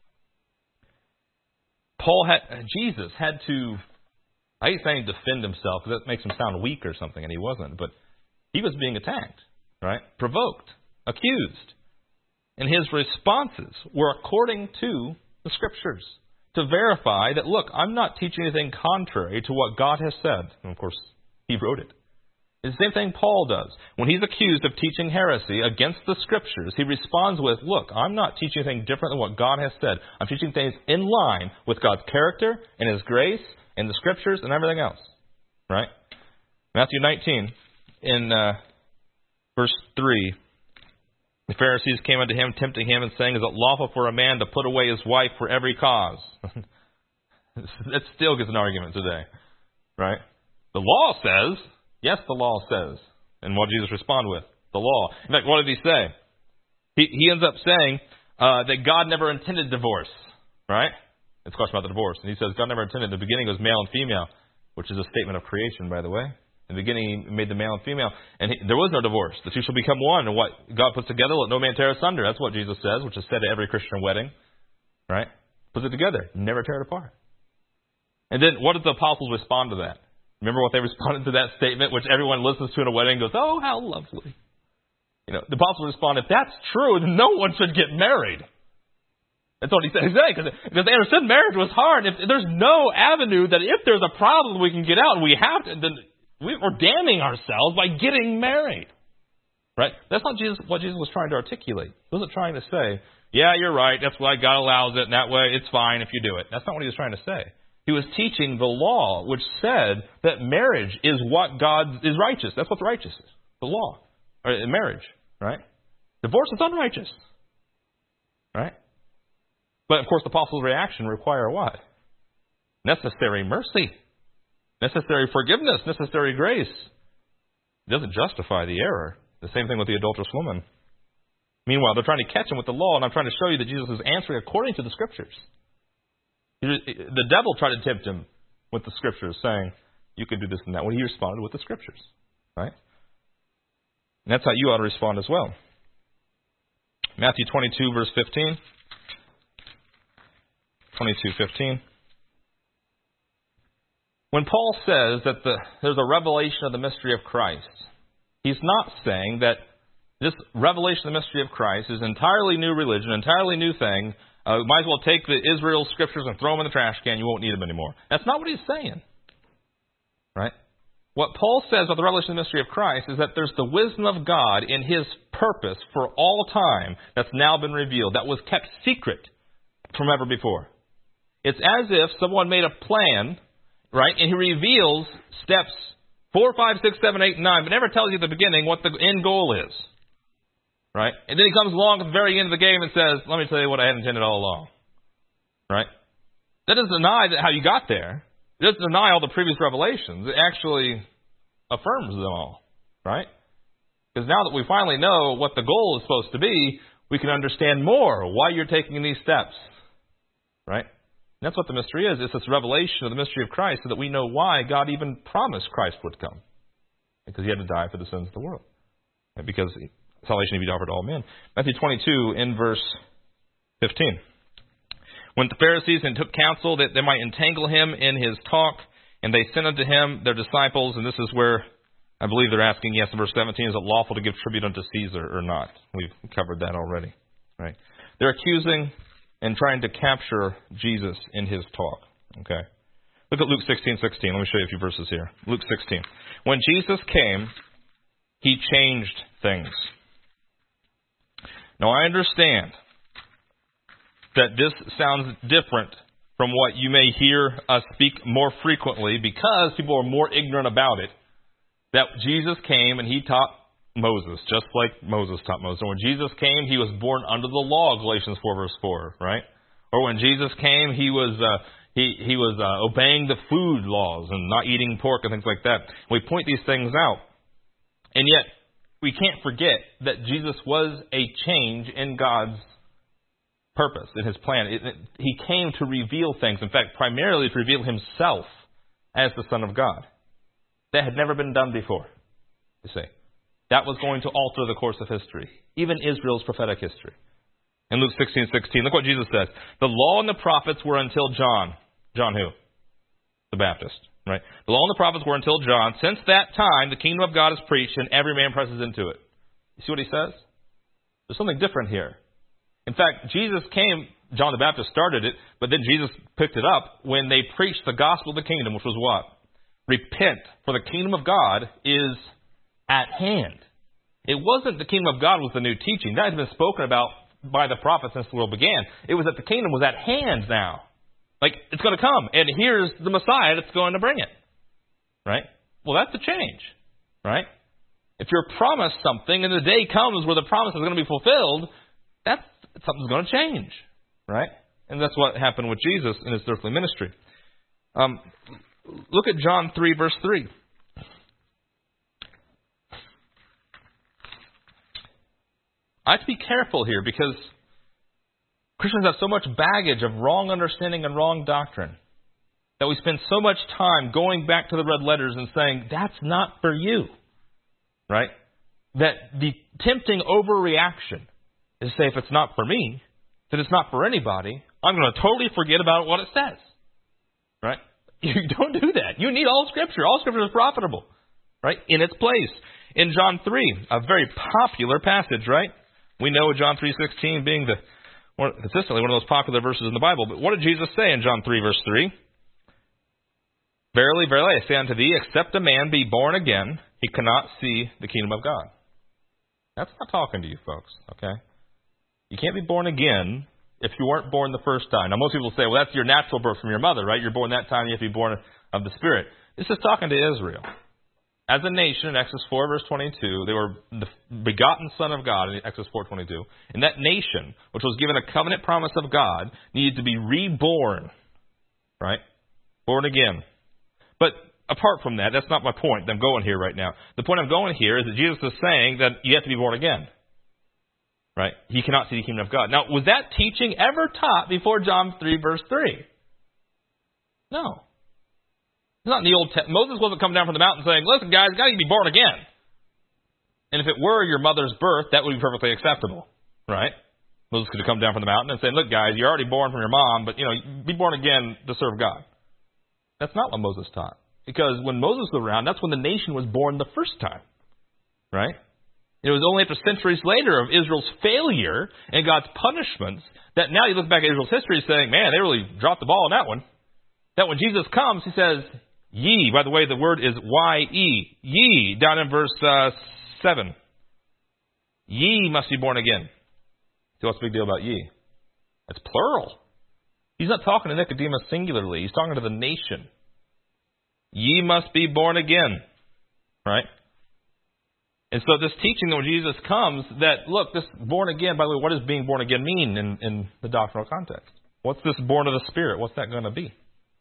Jesus had to, I hate saying defend himself, because that makes him sound weak or something, and he wasn't, but he was being attacked, right? Provoked, accused. And his responses were according to the Scriptures, to verify that, look, I'm not teaching anything contrary to what God has said. And of course, he wrote it. It's the same thing Paul does. When he's accused of teaching heresy against the Scriptures, he responds with, look, I'm not teaching anything different than what God has said. I'm teaching things in line with God's character and His grace and the Scriptures and everything else. Right? Matthew 19, in verse 3, the Pharisees came unto him, tempting him, and saying, is it lawful for a man to put away his wife for every cause? That still gets an argument today. Right? The law says, yes, the law says. And what did Jesus respond with? The law. In fact, what did he say? He ends up saying that God never intended divorce. Right? It's a question about the divorce. And he says God never intended. In the beginning it was male and female, which is a statement of creation, by the way. In the beginning, he made the male and female. And there was no divorce. The two shall become one. And what God puts together, let no man tear asunder. That's what Jesus says, which is said at every Christian wedding. Right? Puts it together. Never tear it apart. And then what did the apostles respond to that? Remember what they responded to that statement, which everyone listens to in a wedding and goes, oh, how lovely. The apostles respond, if that's true, then no one should get married. That's what he said. Because they understood marriage was hard. If there's no avenue that if there's a problem we can get out and we have to, then we're damning ourselves by getting married. Right? That's not what Jesus was trying to articulate. He wasn't trying to say, yeah, you're right, that's why God allows it, and that way it's fine if you do it. That's not what he was trying to say. He was teaching the law, which said that marriage is what God is righteous. That's what righteous is. The law. Or marriage. Right? Divorce is unrighteous. Right? But of course the apostles' reaction require what? Necessary mercy. Necessary forgiveness, necessary grace. It doesn't justify the error. The same thing with the adulterous woman. Meanwhile, they're trying to catch him with the law, and I'm trying to show you that Jesus is answering according to the Scriptures. The devil tried to tempt him with the Scriptures, saying, you can do this and that. When he responded with the Scriptures. Right? And that's how you ought to respond as well. Matthew 22, verse 15. 22:15. When Paul says that there's a revelation of the mystery of Christ, he's not saying that this revelation of the mystery of Christ is entirely new religion, entirely new thing. Might as well take the Israel scriptures and throw them in the trash can. You won't need them anymore. That's not what he's saying. Right? What Paul says about the revelation of the mystery of Christ is that there's the wisdom of God in His purpose for all time that's now been revealed, that was kept secret from ever before. It's as if someone made a plan, right, and He reveals steps 4, 5, 6, 7, 8, and 9, but never tells you at the beginning what the end goal is. Right? And then He comes along at the very end of the game and says, let me tell you what I had intended all along. Right? That doesn't deny how you got there. It doesn't deny all the previous revelations. It actually affirms them all. Right? Because now that we finally know what the goal is supposed to be, we can understand more why you're taking these steps. Right? And that's what the mystery is. It's this revelation of the mystery of Christ so that we know why God even promised Christ would come. Because he had to die for the sins of the world. And because salvation would be offered to all men. Matthew 22 in verse 15. When the Pharisees took counsel that they might entangle him in his talk, and they sent unto him their disciples, and this is where I believe they're asking, yes, in verse 17, is it lawful to give tribute unto Caesar or not? We've covered that already. Right? They're accusing and trying to capture Jesus in his talk. Okay. Look at Luke 16:16. Let me show you a few verses here. Luke 16. When Jesus came, he changed things. Now I understand that this sounds different from what you may hear us speak more frequently because people are more ignorant about it. That Jesus came and he taught Moses, just like Moses taught Moses. And when Jesus came, he was born under the law, Galatians 4 verse 4, right? Or when Jesus came, he was obeying the food laws and not eating pork and things like that. We point these things out. And yet, we can't forget that Jesus was a change in God's purpose, in his plan. He came to reveal things. In fact, primarily to reveal himself as the Son of God. That had never been done before, you see. That was going to alter the course of history, even Israel's prophetic history. In Luke 16:16, look what Jesus says. The law and the prophets were until John. John who? The Baptist, right? The law and the prophets were until John. Since that time, the kingdom of God is preached and every man presses into it. You see what he says? There's something different here. In fact, Jesus came, John the Baptist started it, but then Jesus picked it up when they preached the gospel of the kingdom, which was what? Repent, for the kingdom of God is at hand. It wasn't the kingdom of God was the new teaching. That had been spoken about by the prophets since the world began. It was that the kingdom was at hand now. Like, it's going to come. And here's the Messiah that's going to bring it. Right? Well, that's a change. Right? If you're promised something and the day comes where the promise is going to be fulfilled, that's something's going to change. Right? And that's what happened with Jesus in his earthly ministry. Look at John 3, verse 3. I have to be careful here because Christians have so much baggage of wrong understanding and wrong doctrine that we spend so much time going back to the red letters and saying, that's not for you. Right? That the tempting overreaction is to say, if it's not for me, then it's not for anybody. I'm going to totally forget about what it says. Right? You don't do that. You need all Scripture. All Scripture is profitable. Right? In its place. In John 3, a very popular passage, right? We know John 3:16 being consistently one of the most popular verses in the Bible. But what did Jesus say in John 3, verse 3? Verily, verily, I say unto thee, except a man be born again, he cannot see the kingdom of God. That's not talking to you, folks, okay? You can't be born again if you weren't born the first time. Now, most people say, well, that's your natural birth from your mother, right? You're born that time, you have to be born of the Spirit. This is talking to Israel. As a nation, in Exodus 4, verse 22, they were the begotten Son of God in Exodus 4:22. And that nation, which was given a covenant promise of God, needed to be reborn, right? Born again. But apart from that, that's not my point I'm going here right now. The point I'm going here is that Jesus is saying that you have to be born again, right? He cannot see the kingdom of God. Now, was that teaching ever taught before John 3, verse 3? No. It's not in the Old Testament. Moses wasn't coming down from the mountain saying, listen, guys, you got to be born again. And if it were your mother's birth, that would be perfectly acceptable, right? Moses could have come down from the mountain and said, look, guys, you're already born from your mom, but, be born again to serve God. That's not what Moses taught. Because when Moses was around, that's when the nation was born the first time, right? It was only after centuries later of Israel's failure and God's punishments that now you look back at Israel's history saying, man, they really dropped the ball on that one. That when Jesus comes, he says, ye, by the way, the word is Y-E. Ye, down in verse 7. Ye must be born again. See, what's the big deal about ye? It's plural. He's not talking to Nicodemus singularly. He's talking to the nation. Ye must be born again. Right? And so this teaching that when Jesus comes, that, look, this born again, by the way, what does being born again mean in the doctrinal context? What's this born of the Spirit? What's that going to be?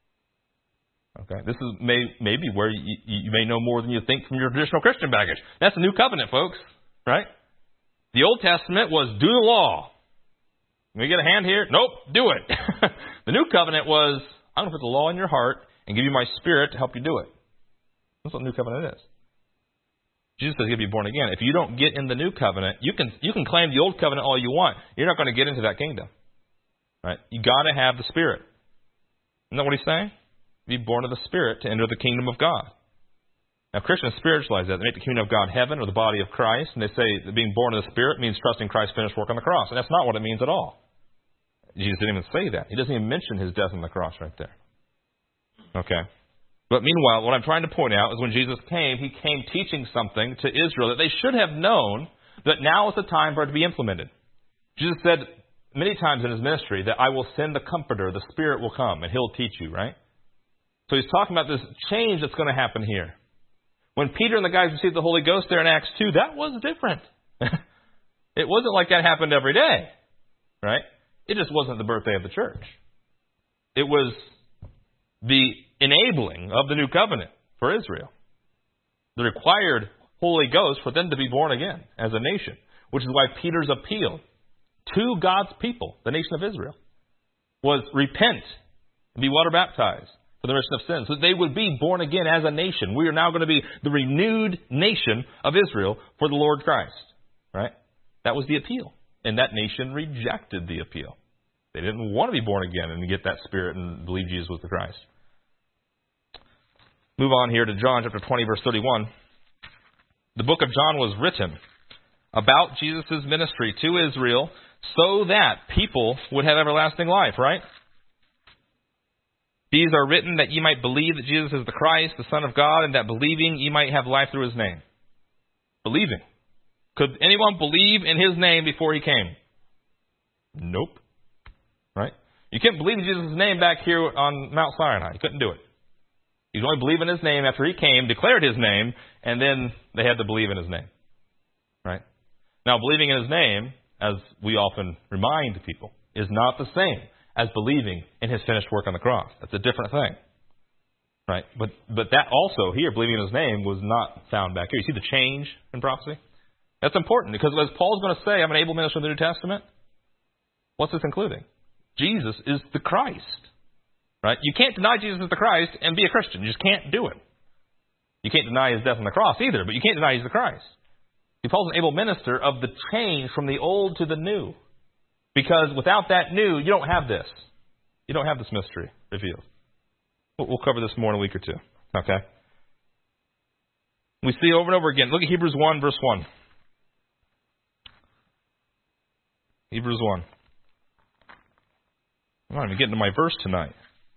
Okay, this is maybe where you may know more than you think from your traditional Christian baggage. That's the new covenant, folks. Right? The Old Testament was do the law. Can we get a hand here? Nope, do it. The New Covenant was, I'm going to put the law in your heart and give you my Spirit to help you do it. That's what the New Covenant is. Jesus says you'll be born again. If you don't get in the New Covenant, you can claim the Old Covenant all you want. You're not going to get into that kingdom. Right? You got to have the Spirit. Isn't that what he's saying? Be born of the Spirit to enter the kingdom of God. Now, Christians spiritualize that. They make the kingdom of God heaven or the body of Christ, and they say that being born of the Spirit means trusting Christ's finished work on the cross. And that's not what it means at all. Jesus didn't even say that. He doesn't even mention his death on the cross right there. Okay? But meanwhile, what I'm trying to point out is when Jesus came, he came teaching something to Israel that they should have known that now is the time for it to be implemented. Jesus said many times in his ministry that I will send the Comforter, the Spirit will come, and he'll teach you, right? So he's talking about this change that's going to happen here. When Peter and the guys received the Holy Ghost there in Acts 2, that was different. It wasn't like that happened every day, right? It just wasn't the birthday of the church. It was the enabling of the new covenant for Israel. The required Holy Ghost for them to be born again as a nation, which is why Peter's appeal to God's people, the nation of Israel, was repent and be water baptized for the remission of sins, so that they would be born again as a nation. We are now going to be the renewed nation of Israel for the Lord Christ. Right? That was the appeal. And that nation rejected the appeal. They didn't want to be born again and get that Spirit and believe Jesus was the Christ. Move on here to John chapter 20, verse 31. The book of John was written about Jesus' ministry to Israel so that people would have everlasting life, right? These are written that ye might believe that Jesus is the Christ, the Son of God, and that believing ye might have life through his name. Believing. Could anyone believe in his name before he came? Nope. Right? You couldn't believe in Jesus' name back here on Mount Sinai. You couldn't do it. You could only believe in his name after he came, declared his name, and then they had to believe in his name. Right? Now, believing in his name, as we often remind people, is not the same as believing in his finished work on the cross. That's a different thing. Right? But that also here, believing in his name, was not found back here. You see the change in prophecy? That's important because as Paul's going to say, I'm an able minister of the New Testament. What's this including? Jesus is the Christ. Right? You can't deny Jesus is the Christ and be a Christian. You just can't do it. You can't deny his death on the cross either, but you can't deny he's the Christ. Paul's an able minister of the change from the old to the new. Because without that new, you don't have this. You don't have this mystery revealed. We'll cover this more in a week or two. Okay? We see over and over again. Look at Hebrews 1, verse 1. Hebrews 1. I'm not even getting to my verse tonight.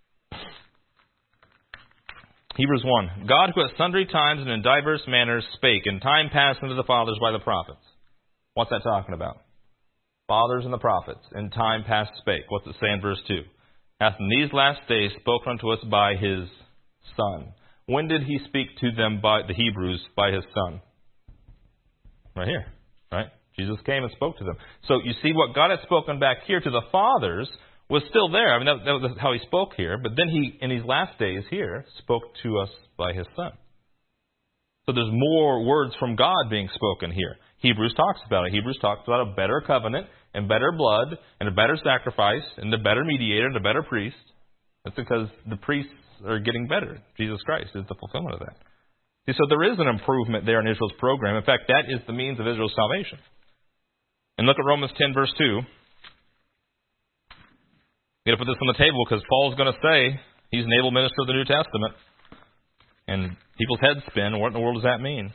Hebrews 1. God, who at sundry times and in diverse manners spake in time past unto the fathers by the prophets. What's that talking about? Fathers and the prophets in time past spake. What's it say in verse 2? Hath in these last days spoken unto us by his Son. When did he speak to them, by the Hebrews, by his Son? Right here. Right? Jesus came and spoke to them. So you see what God had spoken back here to the fathers was still there. I mean, that was how he spoke here. But then he, in these last days here, spoke to us by his Son. So there's more words from God being spoken here. Hebrews talks about it. Hebrews talks about a better covenant and better blood and a better sacrifice and a better mediator and a better priest. That's because the priests are getting better. Jesus Christ is the fulfillment of that. See, so there is an improvement there in Israel's program. In fact, that is the means of Israel's salvation. And look at Romans 10, verse 2. I'm going to put this on the table because Paul's going to say he's an able minister of the New Testament. And people's heads spin. What in the world does that mean?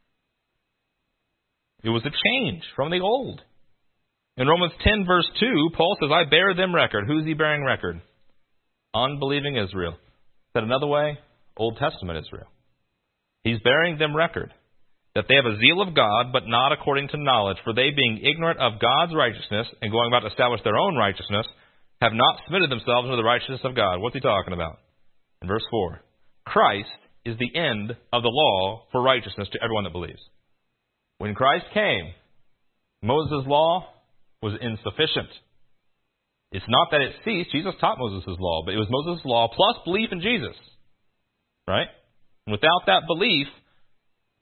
It was a change from the old. In Romans 10, verse 2, Paul says, I bear them record. Who's he bearing record? Unbelieving Israel. Said another way, Old Testament Israel. He's bearing them record that they have a zeal of God, but not according to knowledge. For they, being ignorant of God's righteousness and going about to establish their own righteousness, have not submitted themselves unto the righteousness of God. What's he talking about? In verse 4, Christ is the end of the law for righteousness to everyone that believes. When Christ came, Moses' law was insufficient. It's not that it ceased. Jesus taught Moses' law, but it was Moses' law plus belief in Jesus. Right? And without that belief,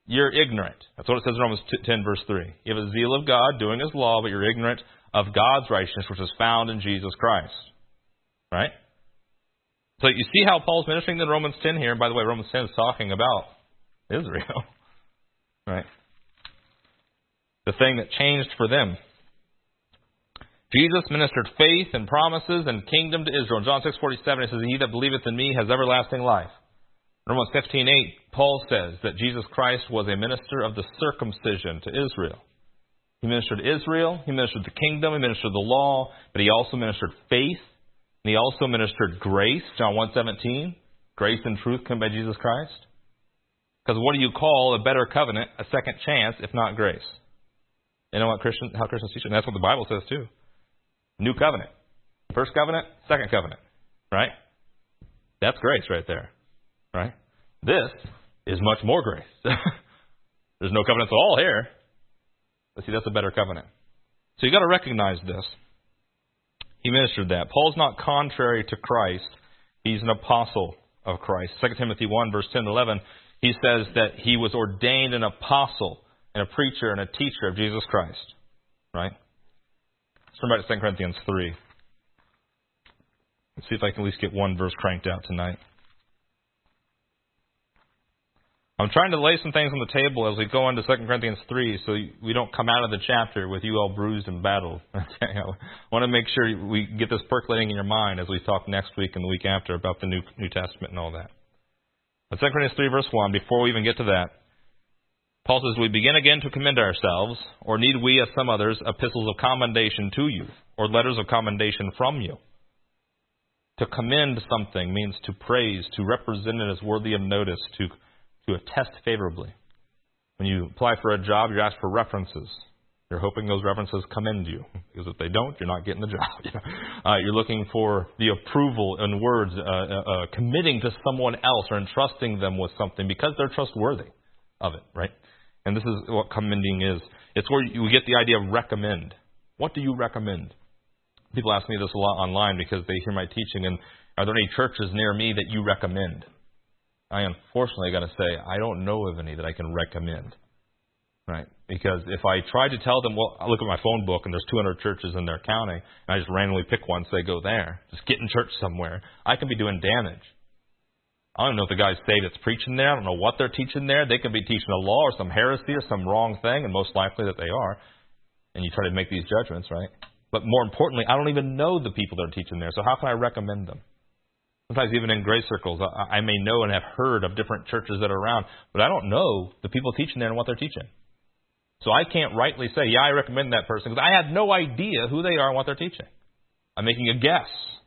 you're ignorant. That's what it says in Romans 10, verse 3. You have a zeal of God, doing His law, but you're ignorant of God's righteousness, which is found in Jesus Christ. Right? So you see how Paul's ministering in Romans 10 here. And by the way, Romans 10 is talking about Israel. Right? The thing that changed for them. Jesus ministered faith and promises and kingdom to Israel. In John 6:47, it says, "He that believeth in me has everlasting life." In Romans 15:8, Paul says that Jesus Christ was a minister of the circumcision to Israel. He ministered Israel, He ministered the kingdom, He ministered the law, but He also ministered faith, and He also ministered grace. John 1:17, grace and truth come by Jesus Christ. Because what do you call a better covenant, a second chance, if not grace? You know how Christians teach it? And that's what the Bible says too. New covenant. First covenant, second covenant. Right? That's grace right there. Right? This is much more grace. There's no covenants at all here. But see, that's a better covenant. So you've got to recognize this. He ministered that. Paul's not contrary to Christ. He's an apostle of Christ. 2 Timothy 1, verse 10 and 11, he says that he was ordained an apostle and a preacher and a teacher of Jesus Christ. Right? Let's turn back to 2 Corinthians 3. Let's see if I can at least get one verse cranked out tonight. I'm trying to lay some things on the table as we go into 2 Corinthians 3 so we don't come out of the chapter with you all bruised and battled. I want to make sure we get this percolating in your mind as we talk next week and the week after about the New Testament and all that. But 2 Corinthians 3 verse 1, before we even get to that, Paul says, "We begin again to commend ourselves, or need we, as some others, epistles of commendation to you, or letters of commendation from you?" To commend something means to praise, to represent it as worthy of notice, to attest favorably. When you apply for a job, you're asked for references. You're hoping those references commend you. Because if they don't, you're not getting the job. You're looking for the approval in words, committing to someone else or entrusting them with something because they're trustworthy of it, right? And this is what commending is. It's where you get the idea of recommend. What do you recommend? People ask me this a lot online because they hear my teaching, and are there any churches near me that you recommend? I unfortunately got to say, I don't know of any that I can recommend. Right? Because if I try to tell them, well, I look at my phone book and there's 200 churches in their county, and I just randomly pick one and say, go there. Just get in church somewhere. I can be doing damage. I don't know if the guy's saved that's preaching there. I don't know what they're teaching there. They could be teaching a law or some heresy or some wrong thing, and most likely that they are. And you try to make these judgments, right? But more importantly, I don't even know the people that are teaching there, so how can I recommend them? Sometimes even in grace circles, I may know and have heard of different churches that are around, but I don't know the people teaching there and what they're teaching. So I can't rightly say, yeah, I recommend that person, because I have no idea who they are and what they're teaching. I'm making a guess.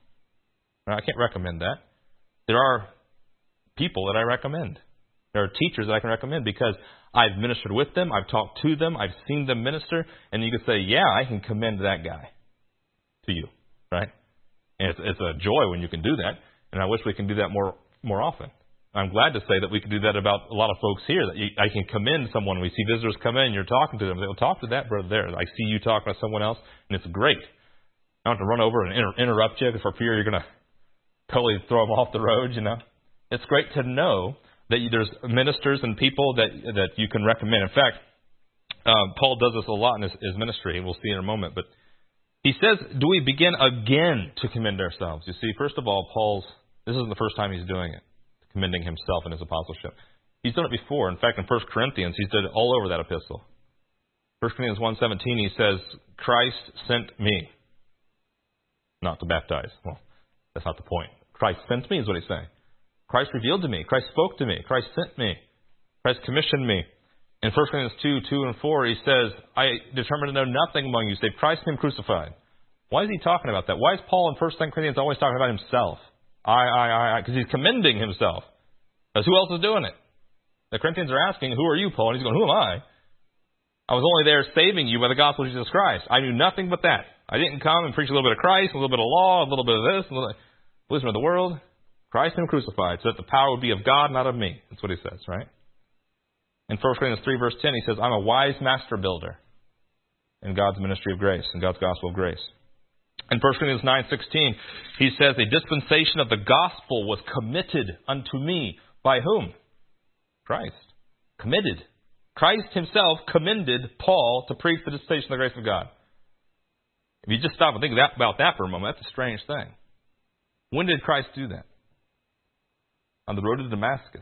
I can't recommend that. There are people that I recommend. There are teachers that I can recommend because I've ministered with them, I've talked to them, I've seen them minister, and you can say, yeah, I can commend that guy to you, right? And it's a joy when you can do that, and I wish we can do that more often. I'm glad to say that we can do that about a lot of folks here, that I can commend someone. We see visitors come in, you're talking to them. They'll talk to that brother there. I see you talking to someone else, and it's great. I don't have to run over and interrupt you for fear you're going to totally throw them off the road, you know. It's great to know that there's ministers and people that you can recommend. In fact, Paul does this a lot in his ministry, and we'll see in a moment. But he says, do we begin again to commend ourselves? You see, first of all, this isn't the first time he's doing it, commending himself in his apostleship. He's done it before. In fact, in 1 Corinthians, he's done it all over that epistle. 1 Corinthians 1:17, he says, Christ sent me. Not to baptize. Well, that's not the point. Christ sent me is what he's saying. Christ revealed to me. Christ spoke to me. Christ sent me. Christ commissioned me. In 1 Corinthians 2 and 4, he says, I determined to know nothing among you save Christ and him crucified. Why is he talking about that? Why is Paul in 1 Corinthians always talking about himself? I, because he's commending himself. Because who else is doing it? The Corinthians are asking, who are you, Paul? And he's going, who am I? I was only there saving you by the gospel of Jesus Christ. I knew nothing but that. I didn't come and preach a little bit of Christ, a little bit of law, a little bit of this, a little wisdom of the world. Christ and crucified, so that the power would be of God, not of me. That's what he says, right? In 1 Corinthians 3, verse 10, he says, I'm a wise master builder in God's ministry of grace, in God's gospel of grace. In 1 Corinthians 9:16, he says, a dispensation of the gospel was committed unto me. By whom? Christ. Committed. Christ himself commended Paul to preach the dispensation of the grace of God. If you just stop and think about that for a moment, that's a strange thing. When did Christ do that? On the road to Damascus.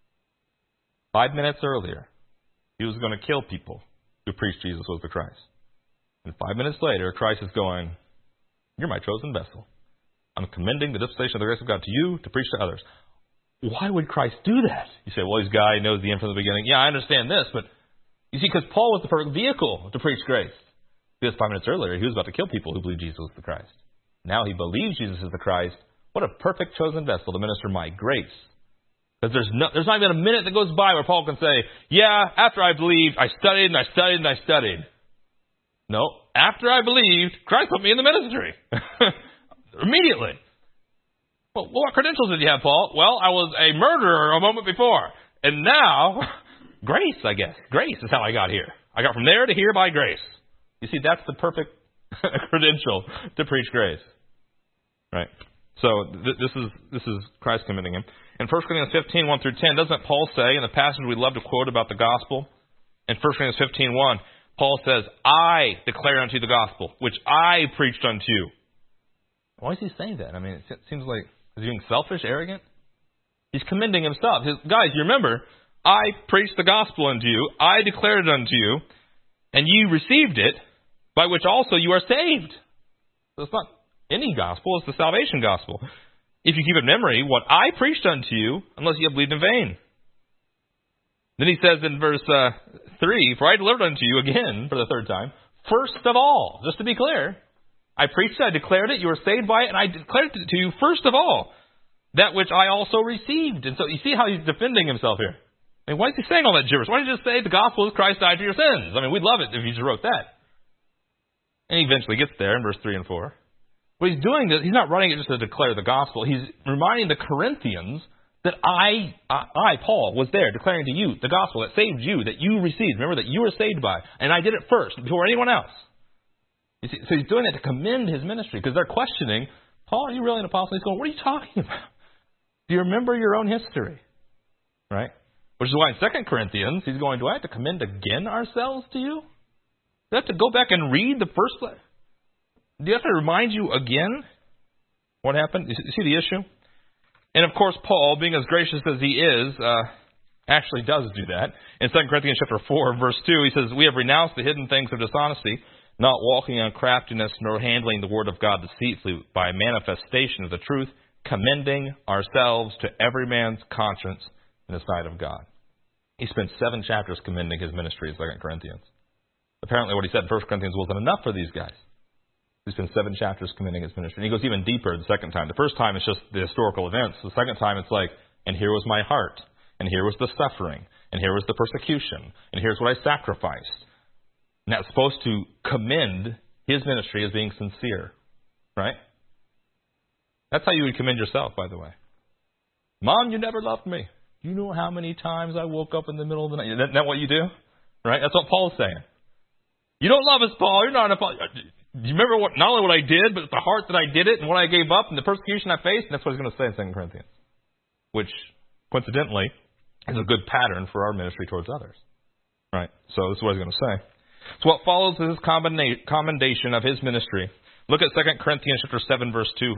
5 minutes earlier, he was going to kill people who preached Jesus was the Christ. And 5 minutes later, Christ is going, you're my chosen vessel. I'm commending the dispensation of the grace of God to you to preach to others. Why would Christ do that? You say, well, he's a guy, he knows the end from the beginning. Yeah, I understand this, but you see, because Paul was the perfect vehicle to preach grace. Because 5 minutes earlier, he was about to kill people who believed Jesus was the Christ. Now he believes Jesus is the Christ. What a perfect chosen vessel to minister my grace. Because there's not even a minute that goes by where Paul can say, yeah, after I believed, I studied and I studied and I studied. No, after I believed, Christ put me in the ministry. Immediately. Well, what credentials did you have, Paul? Well, I was a murderer a moment before. And now, grace, I guess. Grace is how I got here. I got from there to here by grace. You see, that's the perfect credential to preach grace. Right? So this is Christ commending him. In 1 Corinthians 15, 1 through 10, doesn't Paul say in the passage we love to quote about the gospel? In 1 Corinthians 15, 1, Paul says, I declare unto you the gospel, which I preached unto you. Why is he saying that? I mean, it seems like, is he being selfish, arrogant? He's commending himself. Guys, you remember, I preached the gospel unto you, I declared it unto you, and you received it, by which also you are saved. So it's not any gospel, it's the salvation gospel. If you keep in memory what I preached unto you, unless you have believed in vain. Then he says in verse 3, for I delivered unto you again, for the third time, first of all, just to be clear, I preached it, I declared it, you were saved by it, and I declared it to you first of all, that which I also received. And so you see how he's defending himself here. I mean, why is he saying all that gibberish? Why don't you just say the gospel is Christ died for your sins? I mean, we'd love it if he just wrote that. And he eventually gets there in verse 3 and 4. But he's doing this, he's not writing it just to declare the gospel. He's reminding the Corinthians that I, Paul, was there declaring to you the gospel that saved you, that you received. Remember that you were saved by. And I did it first, before anyone else. You see, so he's doing that to commend his ministry, because they're questioning, Paul, are you really an apostle? He's going, what are you talking about? Do you remember your own history? Right? Which is why in 2 Corinthians, he's going, do I have to commend again ourselves to you? Do I have to go back and read the first letter? Do you have to remind you again what happened? You see the issue? And of course, Paul, being as gracious as he is, actually does do that. In 2 Corinthians chapter 4, verse 2, he says, we have renounced the hidden things of dishonesty, not walking on craftiness, nor handling the word of God deceitfully, by manifestation of the truth, commending ourselves to every man's conscience in the sight of God. He spent 7 chapters commending his ministry in 2 Corinthians. Apparently what he said in 1 Corinthians wasn't enough for these guys. He spent 7 chapters commending his ministry. And he goes even deeper the second time. The first time it's just the historical events. The second time it's like, and here was my heart, and here was the suffering, and here was the persecution, and here's what I sacrificed. And that's supposed to commend his ministry as being sincere. Right? That's how you would commend yourself, by the way. Mom, you never loved me. You know how many times I woke up in the middle of the night? Isn't that what you do? Right? That's what Paul's saying. You don't love us, Paul. You're not an apostle. Do you remember not only what I did, but the heart that I did it and what I gave up and the persecution I faced? And that's what he's going to say in 2 Corinthians. Which, coincidentally, is a good pattern for our ministry towards others. Right? So this is what he's going to say. So what follows is his commendation of his ministry. Look at 2 Corinthians chapter 7, verse 2.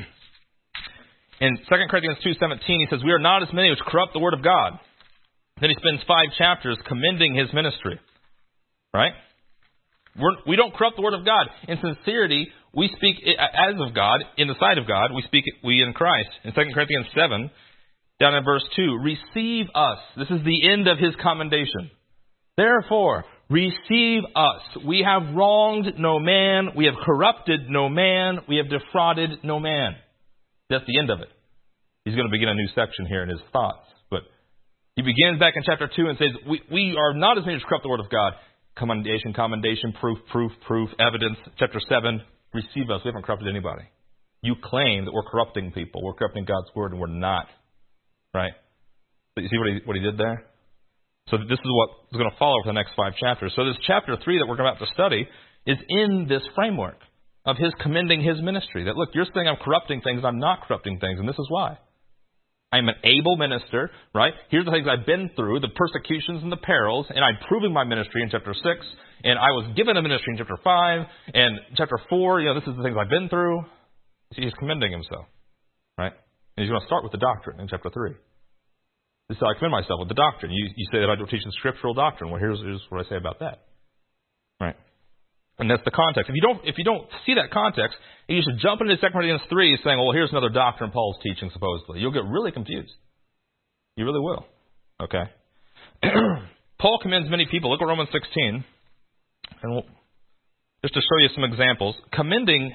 In 2 Corinthians 2:17, he says, we are not as many which corrupt the word of God. Then he spends 5 chapters commending his ministry. Right? We don't corrupt the word of God. In sincerity, we speak as of God, in the sight of God. We in Christ. In 2 Corinthians 7, down in verse 2, receive us. This is the end of his commendation. Therefore, receive us. We have wronged no man. We have corrupted no man. We have defrauded no man. That's the end of it. He's going to begin a new section here in his thoughts. But he begins back in chapter 2 and says, we are not as many as corrupt the word of God. Commendation, proof, evidence. Chapter 7, receive us. We haven't corrupted anybody. You claim that we're corrupting people. We're corrupting God's word, and we're not. Right? So you see what he did there? So this is what is going to follow for the next 5 chapters. So this chapter 3 that we're about to study is in this framework of his commending his ministry. That, look, you're saying I'm corrupting things, I'm not corrupting things, and this is why. I'm an able minister, right? Here's the things I've been through, the persecutions and the perils, and I'm proving my ministry in chapter 6, and I was given a ministry in chapter 5, and chapter 4, this is the things I've been through. See, he's commending himself, right? And he's going to start with the doctrine in chapter 3. This is how I commend myself with the doctrine. You say that I don't teach the scriptural doctrine. Well, here's what I say about that, right? And that's the context. If you don't see that context, and you should jump into 2 Corinthians 3 saying, well, here's another doctrine Paul's teaching, supposedly. You'll get really confused. You really will. Okay? Paul commends many people. Look at Romans 16. And just to show you some examples. Commending,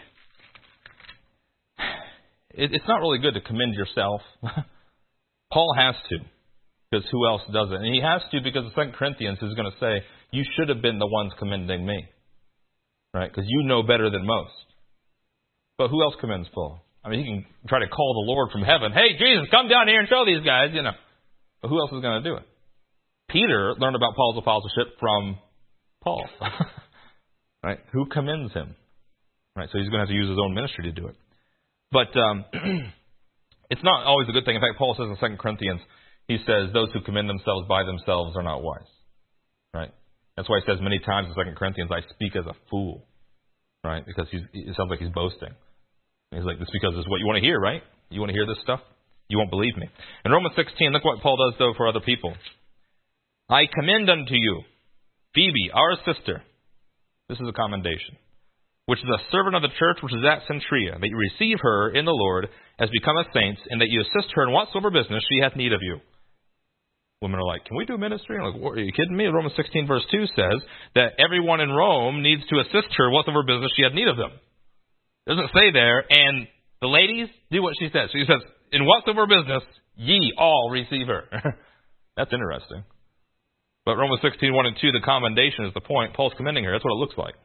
it's not really good to commend yourself. Paul has to, because who else does it? And he has to because 2 Corinthians is going to say, you should have been the ones commending me. Right? Because you know better than most. But who else commends Paul? I mean, he can try to call the Lord from heaven. Hey, Jesus, come down here and show these guys, But who else is going to do it? Peter learned about Paul's apostleship from Paul. Right? Who commends him? Right? So he's going to have to use his own ministry to do it. But it's not always a good thing. In fact, Paul says in 2 Corinthians, he says, those who commend themselves by themselves are not wise. Right? That's why he says many times in 2 Corinthians, I speak as a fool. Right? Because it sounds like he's boasting. He's like, this because it's what you want to hear, right? You want to hear this stuff? You won't believe me. In Romans 16, look what Paul does, though, for other people. I commend unto you Phoebe, our sister. This is a commendation. Which is a servant of the church which is at Centuria, that you receive her in the Lord as become a saint, and that you assist her in whatsoever business she hath need of you. Women are like, can we do ministry? I'm like, are you kidding me? Romans 16 verse 2 says that everyone in Rome needs to assist her whatsoever business she had need of them. It doesn't say there, and the ladies do what she says. She says, in whatsoever business, ye all receive her. That's interesting. But Romans 16, 1 and 2, the commendation is the point. Paul's commending her. That's what it looks like.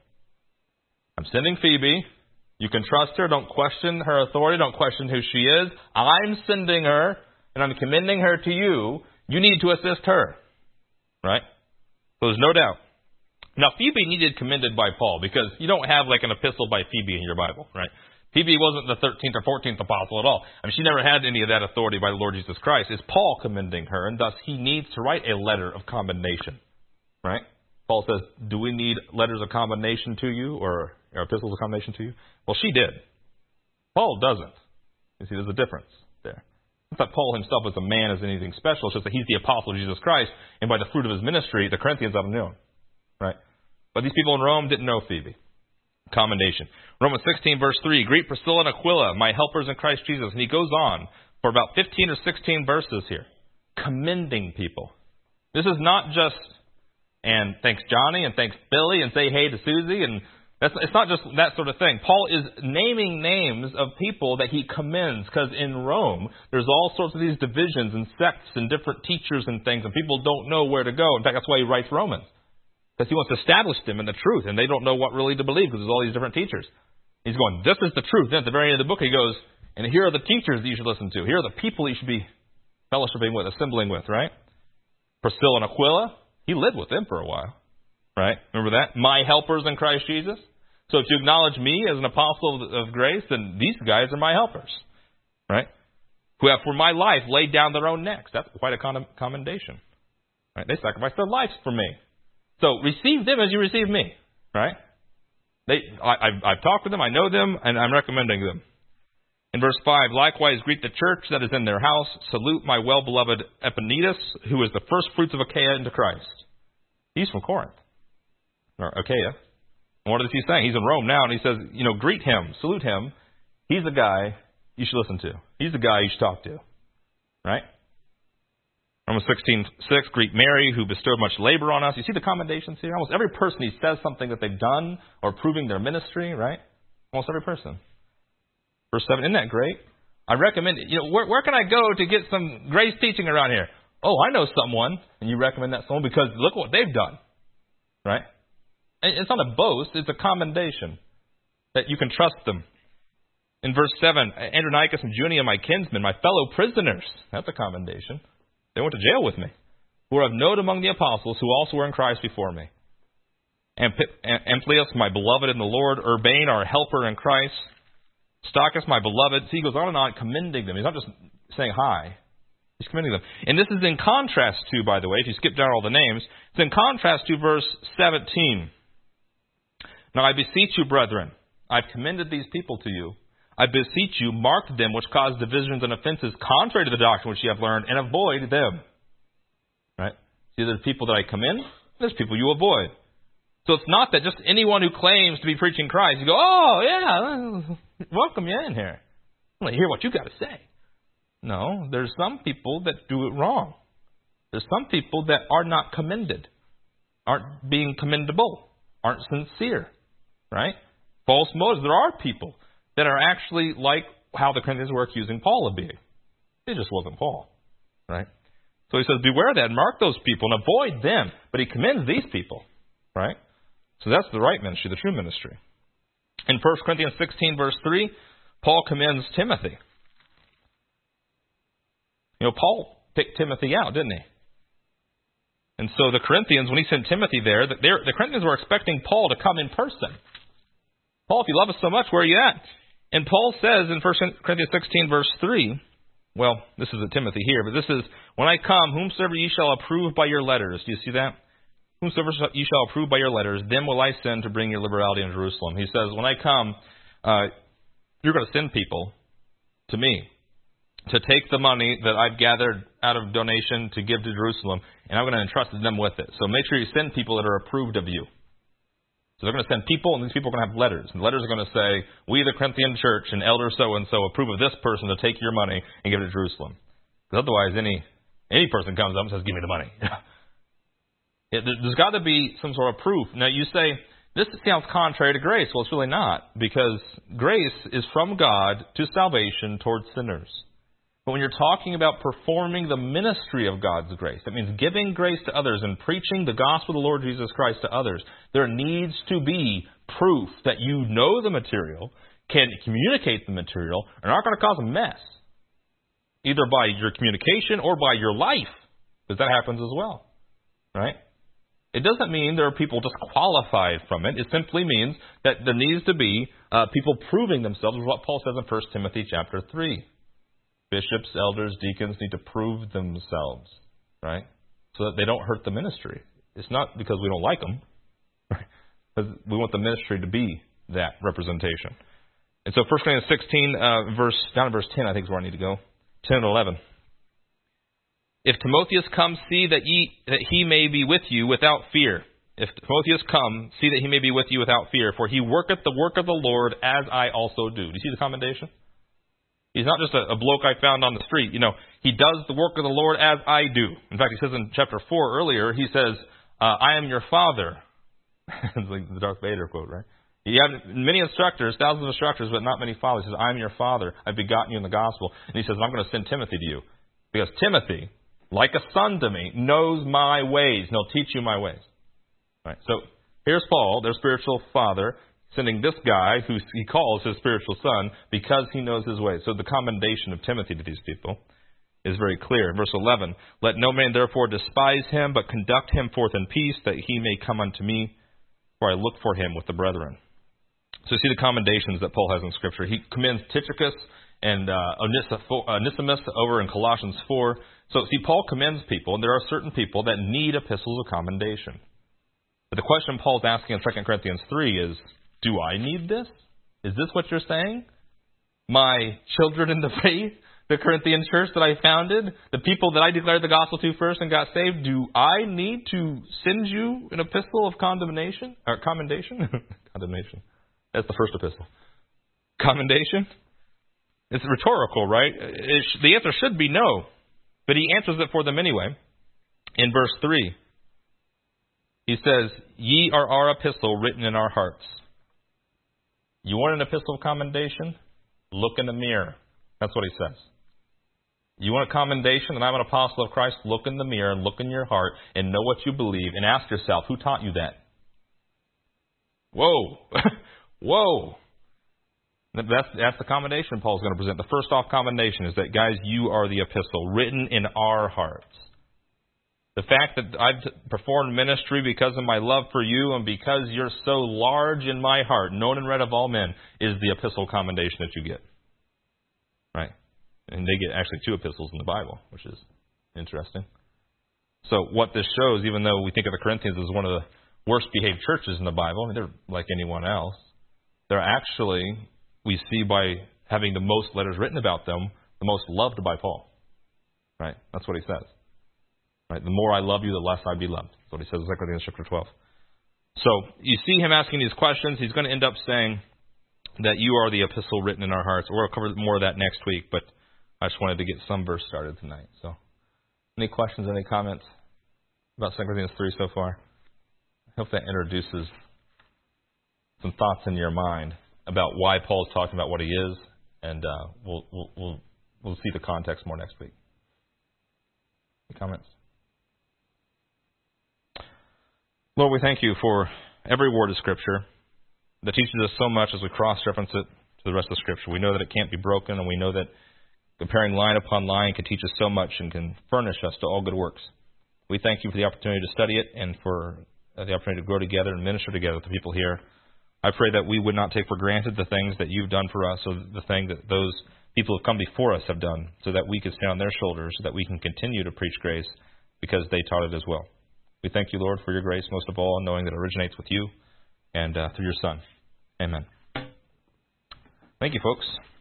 I'm sending Phoebe. You can trust her. Don't question her authority. Don't question who she is. I'm sending her, and I'm commending her to you. You need to assist her. Right? So there's no doubt. Now, Phoebe needed commended by Paul, because you don't have like an epistle by Phoebe in your Bible, right? Phoebe wasn't the 13th or 14th apostle at all. I mean, she never had any of that authority by the Lord Jesus Christ. It's Paul commending her, and thus he needs to write a letter of commendation, right? Paul says, do we need letters of commendation to you, or epistles of commendation to you? Well, she did. Paul doesn't. You see, there's a difference there. It's not Paul himself as a man as anything special. It's just that he's the apostle of Jesus Christ, and by the fruit of his ministry, the Corinthians haven't known. Right? But these people in Rome didn't know Phoebe. Commendation. Romans 16, verse 3, greet Priscilla and Aquila, my helpers in Christ Jesus. And he goes on for about 15 or 16 verses here, commending people. This is not just, and thanks Johnny, and thanks Billy, and say hey to Susie, and it's not just that sort of thing. Paul is naming names of people that he commends, because in Rome, there's all sorts of these divisions and sects and different teachers and things, and people don't know where to go. In fact, that's why he writes Romans. Because he wants to establish them in the truth, and they don't know what really to believe because there's all these different teachers. He's going, this is the truth. Then at the very end of the book, he goes, and here are the teachers that you should listen to. Here are the people you should be fellowshipping with, assembling with, right? Priscilla and Aquila, he lived with them for a while, right? Remember that? My helpers in Christ Jesus. So if you acknowledge me as an apostle of grace, then these guys are my helpers, right? Who have for my life laid down their own necks. That's quite a commendation, right? They sacrificed their lives for me. So receive them as you receive me, right? I've talked with them, I know them, and I'm recommending them. In verse 5, likewise greet the church that is in their house. Salute my well-beloved Epaenetus, who is the first fruits of Achaia into Christ. He's from Corinth, or Achaia. And what is he saying? He's in Rome now, and he says, greet him, salute him. He's the guy you should listen to. He's the guy you should talk to, right? Romans 16:6, greet Mary, who bestowed much labor on us. You see the commendations here? Almost every person, he says something that they've done or proving their ministry, right? Almost every person. Verse 7, isn't that great? I recommend it. Where can I go to get some grace teaching around here? Oh, I know someone. And you recommend that someone because look what they've done, right? It's not a boast. It's a commendation that you can trust them. In verse 7, Andronicus and Junia, my kinsmen, my fellow prisoners. That's a commendation. They went to jail with me. Who are of note among the apostles, who also were in Christ before me. Amplias, my beloved in the Lord. Urbane, our helper in Christ. Stachys, my beloved. See, he goes on and on commending them. He's not just saying hi. He's commending them. And this is in contrast to, by the way, if you skip down all the names, it's in contrast to verse 17. Now I beseech you, brethren, I've commended these people to you. I beseech you, mark them which cause divisions and offenses contrary to the doctrine which you have learned, and avoid them. Right? See, there's people that I commend, there's people you avoid. So it's not that just anyone who claims to be preaching Christ, you go, oh, yeah, welcome you in here. I want to hear what you got to say. No, there's some people that do it wrong. There's some people that are not commended, aren't being commendable, aren't sincere, right? False motives. There are people that are actually like how the Corinthians were accusing Paul of being. It just wasn't Paul, right? So he says, beware of that, mark those people and avoid them. But he commends these people, right? So that's the right ministry, the true ministry. In 1 Corinthians 16, verse 3, Paul commends Timothy. You know, Paul picked Timothy out, didn't he? And so the Corinthians, when he sent Timothy there, the Corinthians were expecting Paul to come in person. Paul, if you love us so much, where are you at? And Paul says in 1 Corinthians 16, verse 3, well, this is at Timothy here, but this is, when I come, whomsoever ye shall approve by your letters. Do you see that? Whomsoever ye shall approve by your letters, them will I send to bring your liberality in Jerusalem. He says, when I come, you're going to send people to me to take the money that I've gathered out of donation to give to Jerusalem, and I'm going to entrust them with it. So make sure you send people that are approved of you. So they're going to send people, and these people are going to have letters. And the letters are going to say, we, the Corinthian church, and elder so-and-so approve of this person to take your money and give it to Jerusalem. Because otherwise, any person comes up and says, give me the money. There's got to be some sort of proof. Now, you say, this sounds contrary to grace. Well, it's really not, because grace is from God to salvation towards sinners. But when you're talking about performing the ministry of God's grace, that means giving grace to others and preaching the gospel of the Lord Jesus Christ to others, there needs to be proof that you know the material, can communicate the material, and aren't going to cause a mess, either by your communication or by your life, because that happens as well, right? It doesn't mean there are people disqualified from it. It simply means that there needs to be people proving themselves, is what Paul says in 1 Timothy chapter 3. Bishops, elders, deacons need to prove themselves, right? So that they don't hurt the ministry. It's not because we don't like them, right? Because we want the ministry to be that representation. And so 1 Corinthians 16, down in verse 10, I think is where I need to go. 10 and 11. If Timotheus come, see that he may be with you without fear. If Timotheus come, see that he may be with you without fear. For he worketh the work of the Lord, as I also do. Do you see the commendation? He's not just a bloke I found on the street. You know, he does the work of the Lord as I do. In fact, he says in chapter 4 earlier, he says, I am your father. It's like the Darth Vader quote, right? You have many instructors, thousands of instructors, but not many fathers. He says, I am your father. I've begotten you in the gospel. And he says, I'm going to send Timothy to you. Because Timothy, like a son to me, knows my ways, and he'll teach you my ways. Right? So here's Paul, their spiritual father, sending this guy, who he calls his spiritual son, because he knows his ways. So the commendation of Timothy to these people is very clear. Verse 11, let no man therefore despise him, but conduct him forth in peace, that he may come unto me, for I look for him with the brethren. So see the commendations that Paul has in Scripture. He commends Tychicus and Onesimus over in Colossians 4. So see, Paul commends people, and there are certain people that need epistles of commendation. But the question Paul's asking in 2 Corinthians 3 is, do I need this? Is this what you're saying? My children in the faith, the Corinthian church that I founded, the people that I declared the gospel to first and got saved, do I need to send you an epistle of condemnation? Or commendation? Condemnation. That's the first epistle. Commendation? It's rhetorical, right? The answer should be no. But he answers it for them anyway. In verse 3, he says, ye are our epistle written in our hearts. You want an epistle of commendation? Look in the mirror. That's what he says. You want a commendation that I'm an apostle of Christ? Look in the mirror and look in your heart and know what you believe and ask yourself, who taught you that? Whoa. Whoa. That's the commendation Paul's going to present. The first off commendation is that, guys, you are the epistle written in our hearts. The fact that I've performed ministry because of my love for you and because you're so large in my heart, known and read of all men, is the epistle commendation that you get. Right? And they get actually 2 epistles in the Bible, which is interesting. So what this shows, even though we think of the Corinthians as one of the worst behaved churches in the Bible, I mean, they're like anyone else, they're actually, we see by having the most letters written about them, the most loved by Paul. Right? That's what he says. Right? The more I love you, the less I be loved. That's what he says in 2 Corinthians chapter 12. So you see him asking these questions. He's going to end up saying that you are the epistle written in our hearts. We'll cover more of that next week, but I just wanted to get some verse started tonight. So, any questions, any comments about 2 Corinthians 3 so far? I hope that introduces some thoughts in your mind about why Paul's talking about what he is, and we'll see the context more next week. Any comments? Lord, we thank you for every word of Scripture that teaches us so much as we cross-reference it to the rest of Scripture. We know that it can't be broken, and we know that comparing line upon line can teach us so much and can furnish us to all good works. We thank you for the opportunity to study it and for the opportunity to grow together and minister together with the people here. I pray that we would not take for granted the things that you've done for us or the thing that those people who have come before us have done, so that we could stand on their shoulders, so that we can continue to preach grace because they taught it as well. We thank you, Lord, for your grace, most of all, knowing that it originates with you and through your Son. Amen. Thank you, folks.